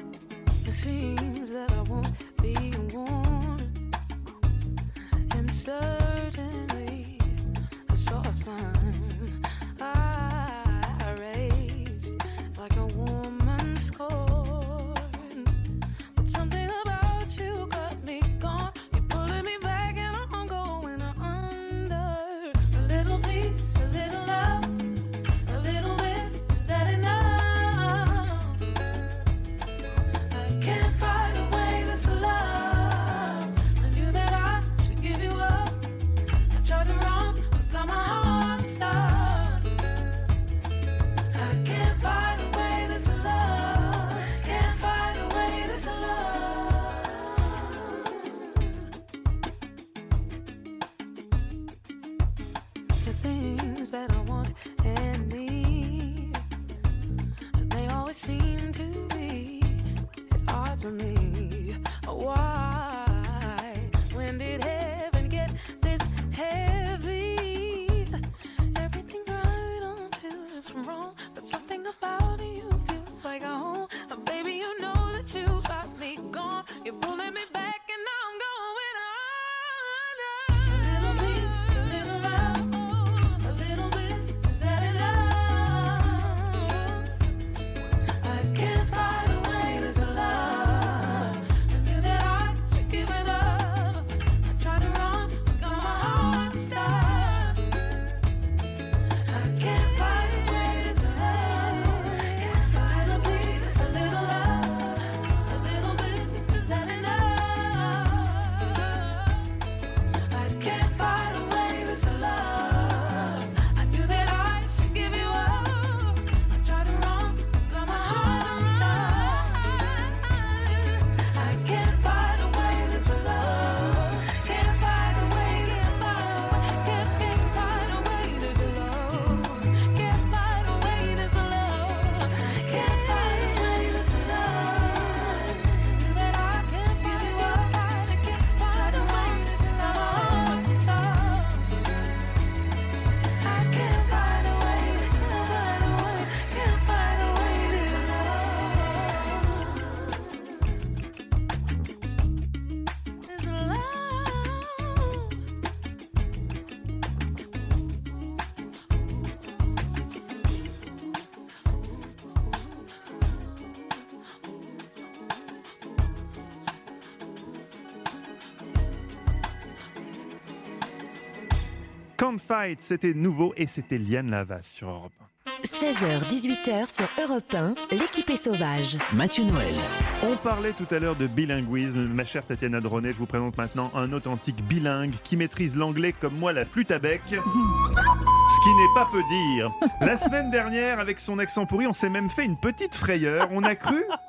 things that I want and need. They always seem to be at odds with me. Why? When did heaven get this heavy? Everything's right until it's wrong, but something about you feels like a home. Baby, you know that you got me gone. You're pulling me back and now I'm going under. A little bit, a little love, a little bit, is that enough? I can't find a way to love. I knew that I should give it up. I tried to run, got my heart stuck. I can't find a way to love. Can't find a place, a little love, a little bit, is that enough? I can't find a way to love. I knew that I should give you up. I tried to run, got my heart stuck. I can't find a way to love. Can't find a way to love. Can't find a way to love. Can't find a way to love. Can't find a way to love. Knew that I can't give you up. I can't find a way to love. I can't find a way to love. Can't find a way to Can't Fight, c'était nouveau et c'était Liane Lavas sur Europe 1. 16h-18h sur Europe 1, l'équipe est sauvage. Mathieu Noël. On parlait tout à l'heure de bilinguisme. Ma chère Tatiana Dronnet, je vous présente maintenant un authentique bilingue qui maîtrise l'anglais comme moi la flûte à bec. Ce qui n'est pas peu dire. La semaine dernière, avec son accent pourri, on s'est même fait une petite frayeur. On a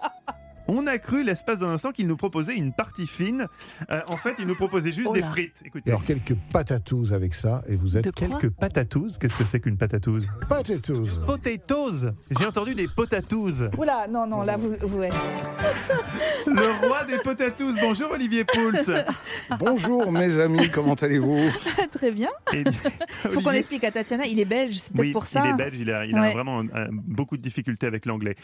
cru l'espace d'un instant qu'il nous proposait une partie fine. En fait, il nous proposait juste des frites. Écoutez. Et alors, quelques patatouses avec ça, et vous êtes... Quelques patatouses. Qu'est-ce que c'est qu'une patatouze? Potatoes. Potatoes. J'ai entendu des potatouses. Oula, non, là, vous ouais. Le roi des potatouses. Bonjour, Olivier Pouls. Bonjour, mes amis, comment allez-vous? Très bien. Il faut qu'on explique à Tatiana, il est belge, c'est peut-être pour ça. Il est belge, il a vraiment beaucoup de difficultés avec l'anglais.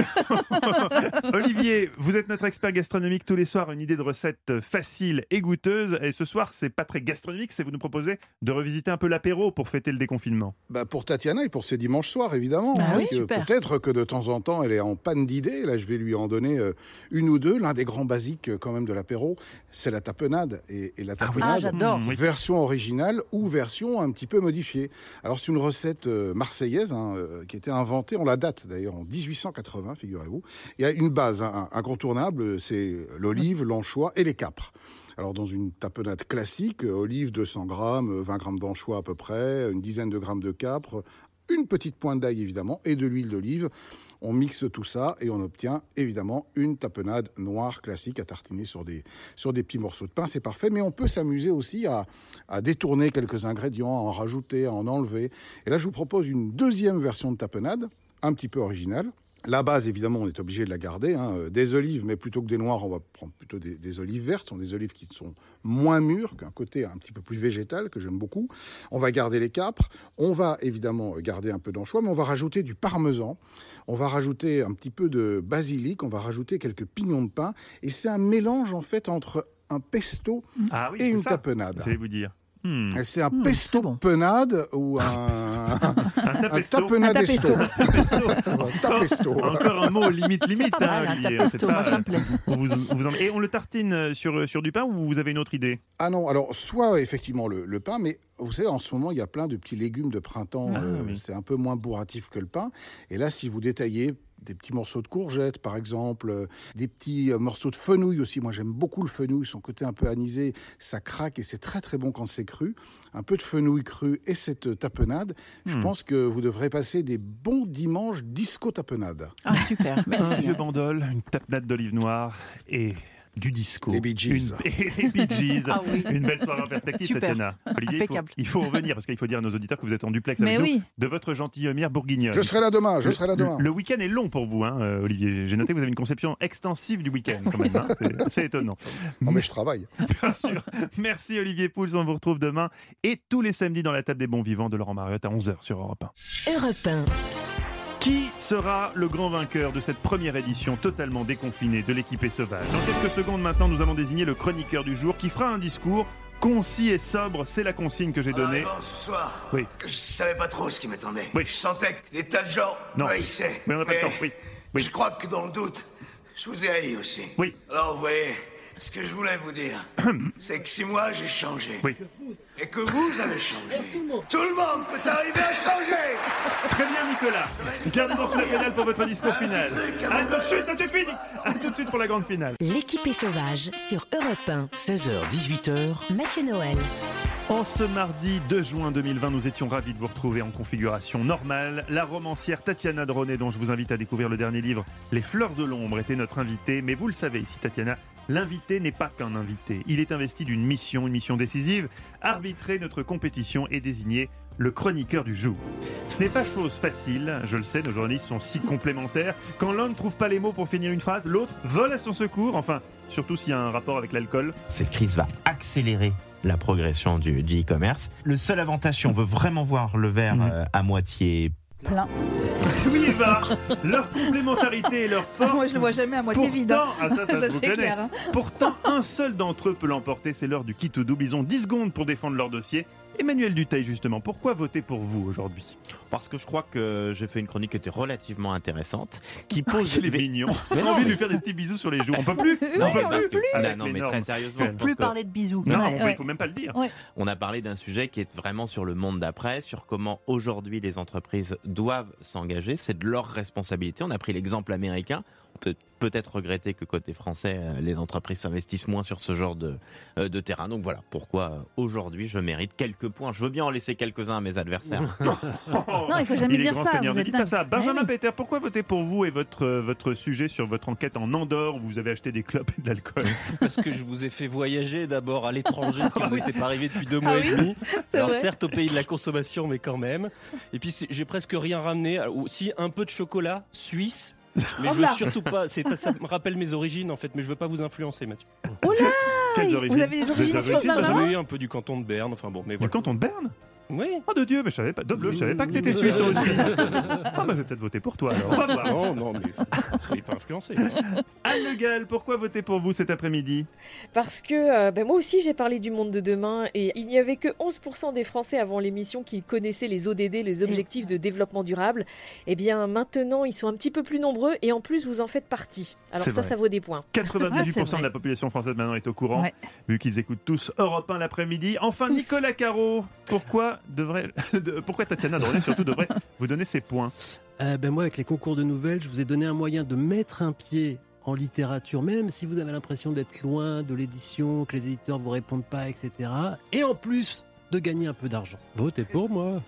Olivier, vous êtes notre expert gastronomique tous les soirs, une idée de recette facile et goûteuse. Et ce soir, c'est pas très gastronomique, c'est vous nous proposez de revisiter un peu l'apéro pour fêter le déconfinement. Pour Tatiana et pour ses dimanches soirs, évidemment. Oui, super. Peut-être que de temps en temps, elle est en panne d'idées. Là, je vais lui en donner une ou deux. L'un des grands basiques quand même de l'apéro, c'est la tapenade. Et la tapenade, j'adore. Version originale ou version un petit peu modifiée. Alors, c'est une recette marseillaise qui a été inventée, on la date d'ailleurs en 1880, figurez-vous. Il y a une base incontournable, c'est l'olive, l'anchois et les capres. Alors dans une tapenade classique, olive 200 grammes, 20 grammes d'anchois à peu près, une dizaine de grammes de capres, une petite pointe d'ail évidemment et de l'huile d'olive. On mixe tout ça et on obtient évidemment une tapenade noire classique à tartiner sur des petits morceaux de pain. C'est parfait, mais on peut s'amuser aussi à détourner quelques ingrédients, à en rajouter, à en enlever. Et là, je vous propose une deuxième version de tapenade, un petit peu originale. La base, évidemment, on est obligé de la garder. Des olives, mais plutôt que des noires, on va prendre plutôt des olives vertes. Ce sont des olives qui sont moins mûres, qu'un côté un petit peu plus végétal, que j'aime beaucoup. On va garder les capres. On va évidemment garder un peu d'anchois, mais on va rajouter du parmesan. On va rajouter un petit peu de basilic. On va rajouter quelques pignons de pain. Et c'est un mélange, en fait, entre un pesto et une tapenade. J'allais vous dire. C'est un pesto penade ou un tapenadesto. Encore un mot limite. Un tapesto, moi ça me plaît. Et on le tartine sur du pain ou vous avez une autre idée? Ah non, alors soit effectivement le pain, mais vous savez, en ce moment, il y a plein de petits légumes de printemps. C'est un peu moins bourratif que le pain. Et là, si vous détaillez des petits morceaux de courgettes, par exemple, des petits morceaux de fenouil aussi. Moi, j'aime beaucoup le fenouil, son côté un peu anisé, ça craque et c'est très très bon quand c'est cru. Un peu de fenouil cru et cette tapenade, je pense que vous devrez passer des bons dimanches disco tapenade. Ah super, merci. Un vieux bandol, une tapenade d'olive noire et du disco. Les Bee Gees. Les Bee Gees. Ah oui. Une belle soirée en perspective, Super. Tatiana. Olivier, Impeccable. il faut revenir parce qu'il faut dire à nos auditeurs que vous êtes en duplex Mais avec oui. nous de votre gentilhommière bourguignonne. Je serai là demain, Le week-end est long pour vous, Olivier. J'ai noté que vous avez une conception extensive du week-end quand même. C'est étonnant. Non, mais je travaille. Bien sûr. Merci Olivier Pouls. On vous retrouve demain et tous les samedis dans la table des bons vivants de Laurent Mariotte à 11h sur Europe 1. Europe 1. Qui sera le grand vainqueur de cette première édition totalement déconfinée de l'équipée sauvage? Dans quelques secondes maintenant, nous allons désigner le chroniqueur du jour qui fera un discours concis et sobre. C'est la consigne que j'ai donnée. Ce soir, Oui. je savais pas trop ce qui m'attendait. Oui. Je sentais que les tas de gens Non. m'haïssaient. Mais on n'a pas le temps. Oui. Oui. Je crois que dans le doute, je vous ai haï aussi. Oui. Alors vous voyez, ce que je voulais vous dire, c'est que si moi j'ai changé, Oui. et que vous avez changé, tout le monde peut arriver à changer. Très bien, Nicolas. Gardez-vous sous la pédale pour votre discours final. À tout de suite, ça suffit. À tout de suite pour la grande finale. L'équipée sauvage sur Europe 1. 16h-18h, Mathieu Noël. En ce mardi 2 juin 2020, nous étions ravis de vous retrouver en configuration normale. La romancière Tatiana Dronet, dont je vous invite à découvrir le dernier livre, Les Fleurs de l'Ombre, était notre invitée. Mais vous le savez ici, Tatiana, l'invité n'est pas qu'un invité. Il est investi d'une mission, une mission décisive, arbitrer notre compétition et désigner le chroniqueur du jour. Ce n'est pas chose facile, je le sais, nos journalistes sont si complémentaires. Quand l'un ne trouve pas les mots pour finir une phrase, l'autre vole à son secours, enfin, surtout s'il y a un rapport avec l'alcool. Cette crise va accélérer la progression du e-commerce. Le seul avantage, si on veut vraiment voir le verre à moitié Plein. Oui, Eva, leur complémentarité et leur force. Moi, je le vois jamais à moitié vide. Hein. Ah, ça Ça, se vous c'est connaît. clair, hein. Pourtant, un seul d'entre eux peut l'emporter, c'est l'heure du kit ou double. Ils ont 10 secondes pour défendre leur dossier. Emmanuel Dutheil, justement, pourquoi voter pour vous aujourd'hui? Parce que je crois que j'ai fait une chronique qui était relativement intéressante, qui pose... Il est mignon. Mais J'ai non, envie de mais- lui faire des petits bisous sur les joues. On peut plus? Non, On peut parce plus que- Avec non, les mais normes. très sérieusement, je pense Plus que- parler de bisous. Non, Ouais. il faut même pas le dire. Ouais. On a parlé d'un sujet qui est vraiment sur le monde d'après, sur comment aujourd'hui les entreprises doivent s'engager. C'est de leur responsabilité. On a pris l'exemple américain. On peut peut-être regretter que côté français, les entreprises s'investissent moins sur ce genre de terrain. Donc voilà pourquoi aujourd'hui je mérite quelques points. Je veux bien en laisser quelques-uns à mes adversaires. Non, il faut jamais Il est dire grand ça. seigneur, Vous ne êtes dites pas dingue. ça. Benjamin Eh oui. Peter, pourquoi voter pour vous et votre sujet sur votre enquête en Andorre où vous avez acheté des clopes et de l'alcool? Parce que je vous ai fait voyager d'abord à l'étranger, ce qui vous n'était pas arrivé depuis 2 mois Ah et oui, demi. c'est Alors vrai. certes au pays de la consommation, mais quand même. Et puis j'ai presque rien ramené. Alors, aussi un peu de chocolat suisse. Mais Oh je veux là. surtout pas. Ça me rappelle mes origines en fait, mais je veux pas vous influencer, Mathieu. Oh là Quelles Vous origines? avez des origines suisses, Benjamin? Oui, un peu du canton de Berne. Enfin bon, mais Du voilà. canton de Berne? Oui. Oh de Dieu, mais je savais pas. Doble, je savais pas que t'étais suisse toi aussi. Ah bah je vais peut-être voter pour toi alors. On va voir. Non, non, mais soyez pas influencés. Anne Le Gall, pourquoi voter pour vous cet après-midi? Parce que moi aussi j'ai parlé du monde de demain et il n'y avait que 11% des Français avant l'émission qui connaissaient les ODD, les objectifs de développement durable. Eh bien maintenant ils sont un petit peu plus nombreux et en plus vous en faites partie. Alors C'est ça, vrai. ça vaut des points. 98% de la population française maintenant est au courant, Ouais. vu qu'ils écoutent tous Europe 1 l'après-midi. Enfin, Tous. Nicolas Caro, pourquoi Tatiana Dronet surtout devrait vous donner ses points? Moi, avec les concours de nouvelles, je vous ai donné un moyen de mettre un pied en littérature, même si vous avez l'impression d'être loin de l'édition, que les éditeurs vous répondent pas, etc. Et en plus de gagner un peu d'argent. Votez pour moi.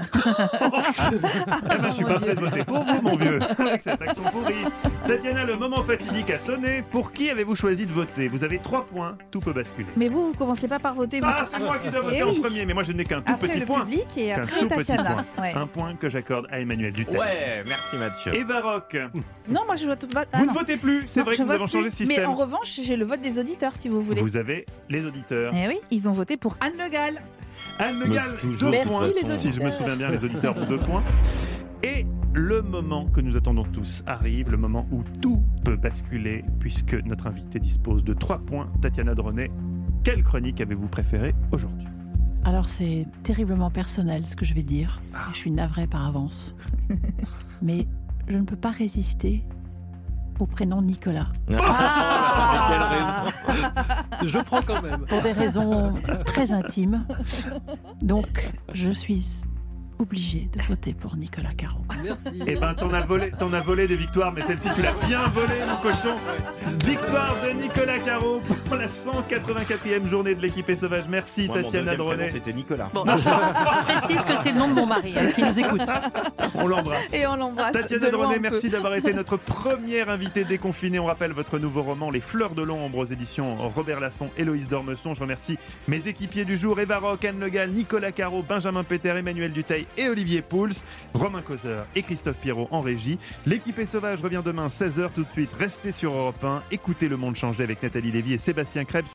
Eh ben, je suis pas prêt de voter pour vous, mon vieux, avec cet accent pourri. Tatiana, le moment fatidique a sonné. Pour qui avez-vous choisi de voter? Vous avez 3 points, tout peut basculer. Mais vous commencez pas par voter. vous. Ah, c'est moi qui dois voter Eh en oui. premier, mais moi je n'ai qu'un tout Après petit le point. public et Qu'un après tout petit Tatiana. point. Ouais. Un point que j'accorde à Emmanuel Dutheil. Ouais, merci Mathieu. Eva Rock, Non, moi je vote. Ah, vous non. ne votez plus, c'est Non, vrai je que nous vote avons changé de plus. système. Mais en revanche, j'ai le vote des auditeurs si vous voulez. Vous avez les auditeurs. Eh oui, ils ont voté pour Anne Le Gall. Anne Le Mais Gall, toujours. 2 Merci, points. les Si je me auditeurs. souviens bien, les auditeurs ont 2 points. Et le moment que nous attendons tous arrive, le moment où tout peut basculer, puisque notre invité dispose de 3 points. Tatiana Dronet, quelle chronique avez-vous préférée aujourd'hui? Alors c'est terriblement personnel ce que je vais dire. Je suis navrée par avance. Mais je ne peux pas résister au prénom Nicolas. Ah. Je prends quand même. Pour des raisons très intimes. Donc je suis obligé de voter pour Nicolas Caro. Merci. Eh ben, t'en as volé des victoires, mais celle-ci, tu l'as bien volée, mon cochon. Victoire de Nicolas Caro pour la 184e journée de l'équipée sauvage. Merci, Moi, mon Tatiana deuxième prénom, Dronet. c'était Nicolas. Bon, je précise que c'est le nom de mon mari qui nous écoute. On l'embrasse. Et on l'embrasse. Tatiana de loin Dronet, un peu. merci d'avoir été notre première invitée déconfinée. On rappelle votre nouveau roman Les Fleurs de l'ombre aux éditions Robert Laffont, Héloïse Dormesson. Je remercie mes équipiers du jour, Eva Rock, Anne Le Gall, Nicolas Caro, Benjamin Péter, Emmanuel Duteil et Olivier Pouls, Romain Causeur et Christophe Pierrot en régie. L'équipée sauvage revient demain 16h tout de suite. Restez sur Europe 1, écoutez Le Monde changer avec Nathalie Lévy et Sébastien Krebs.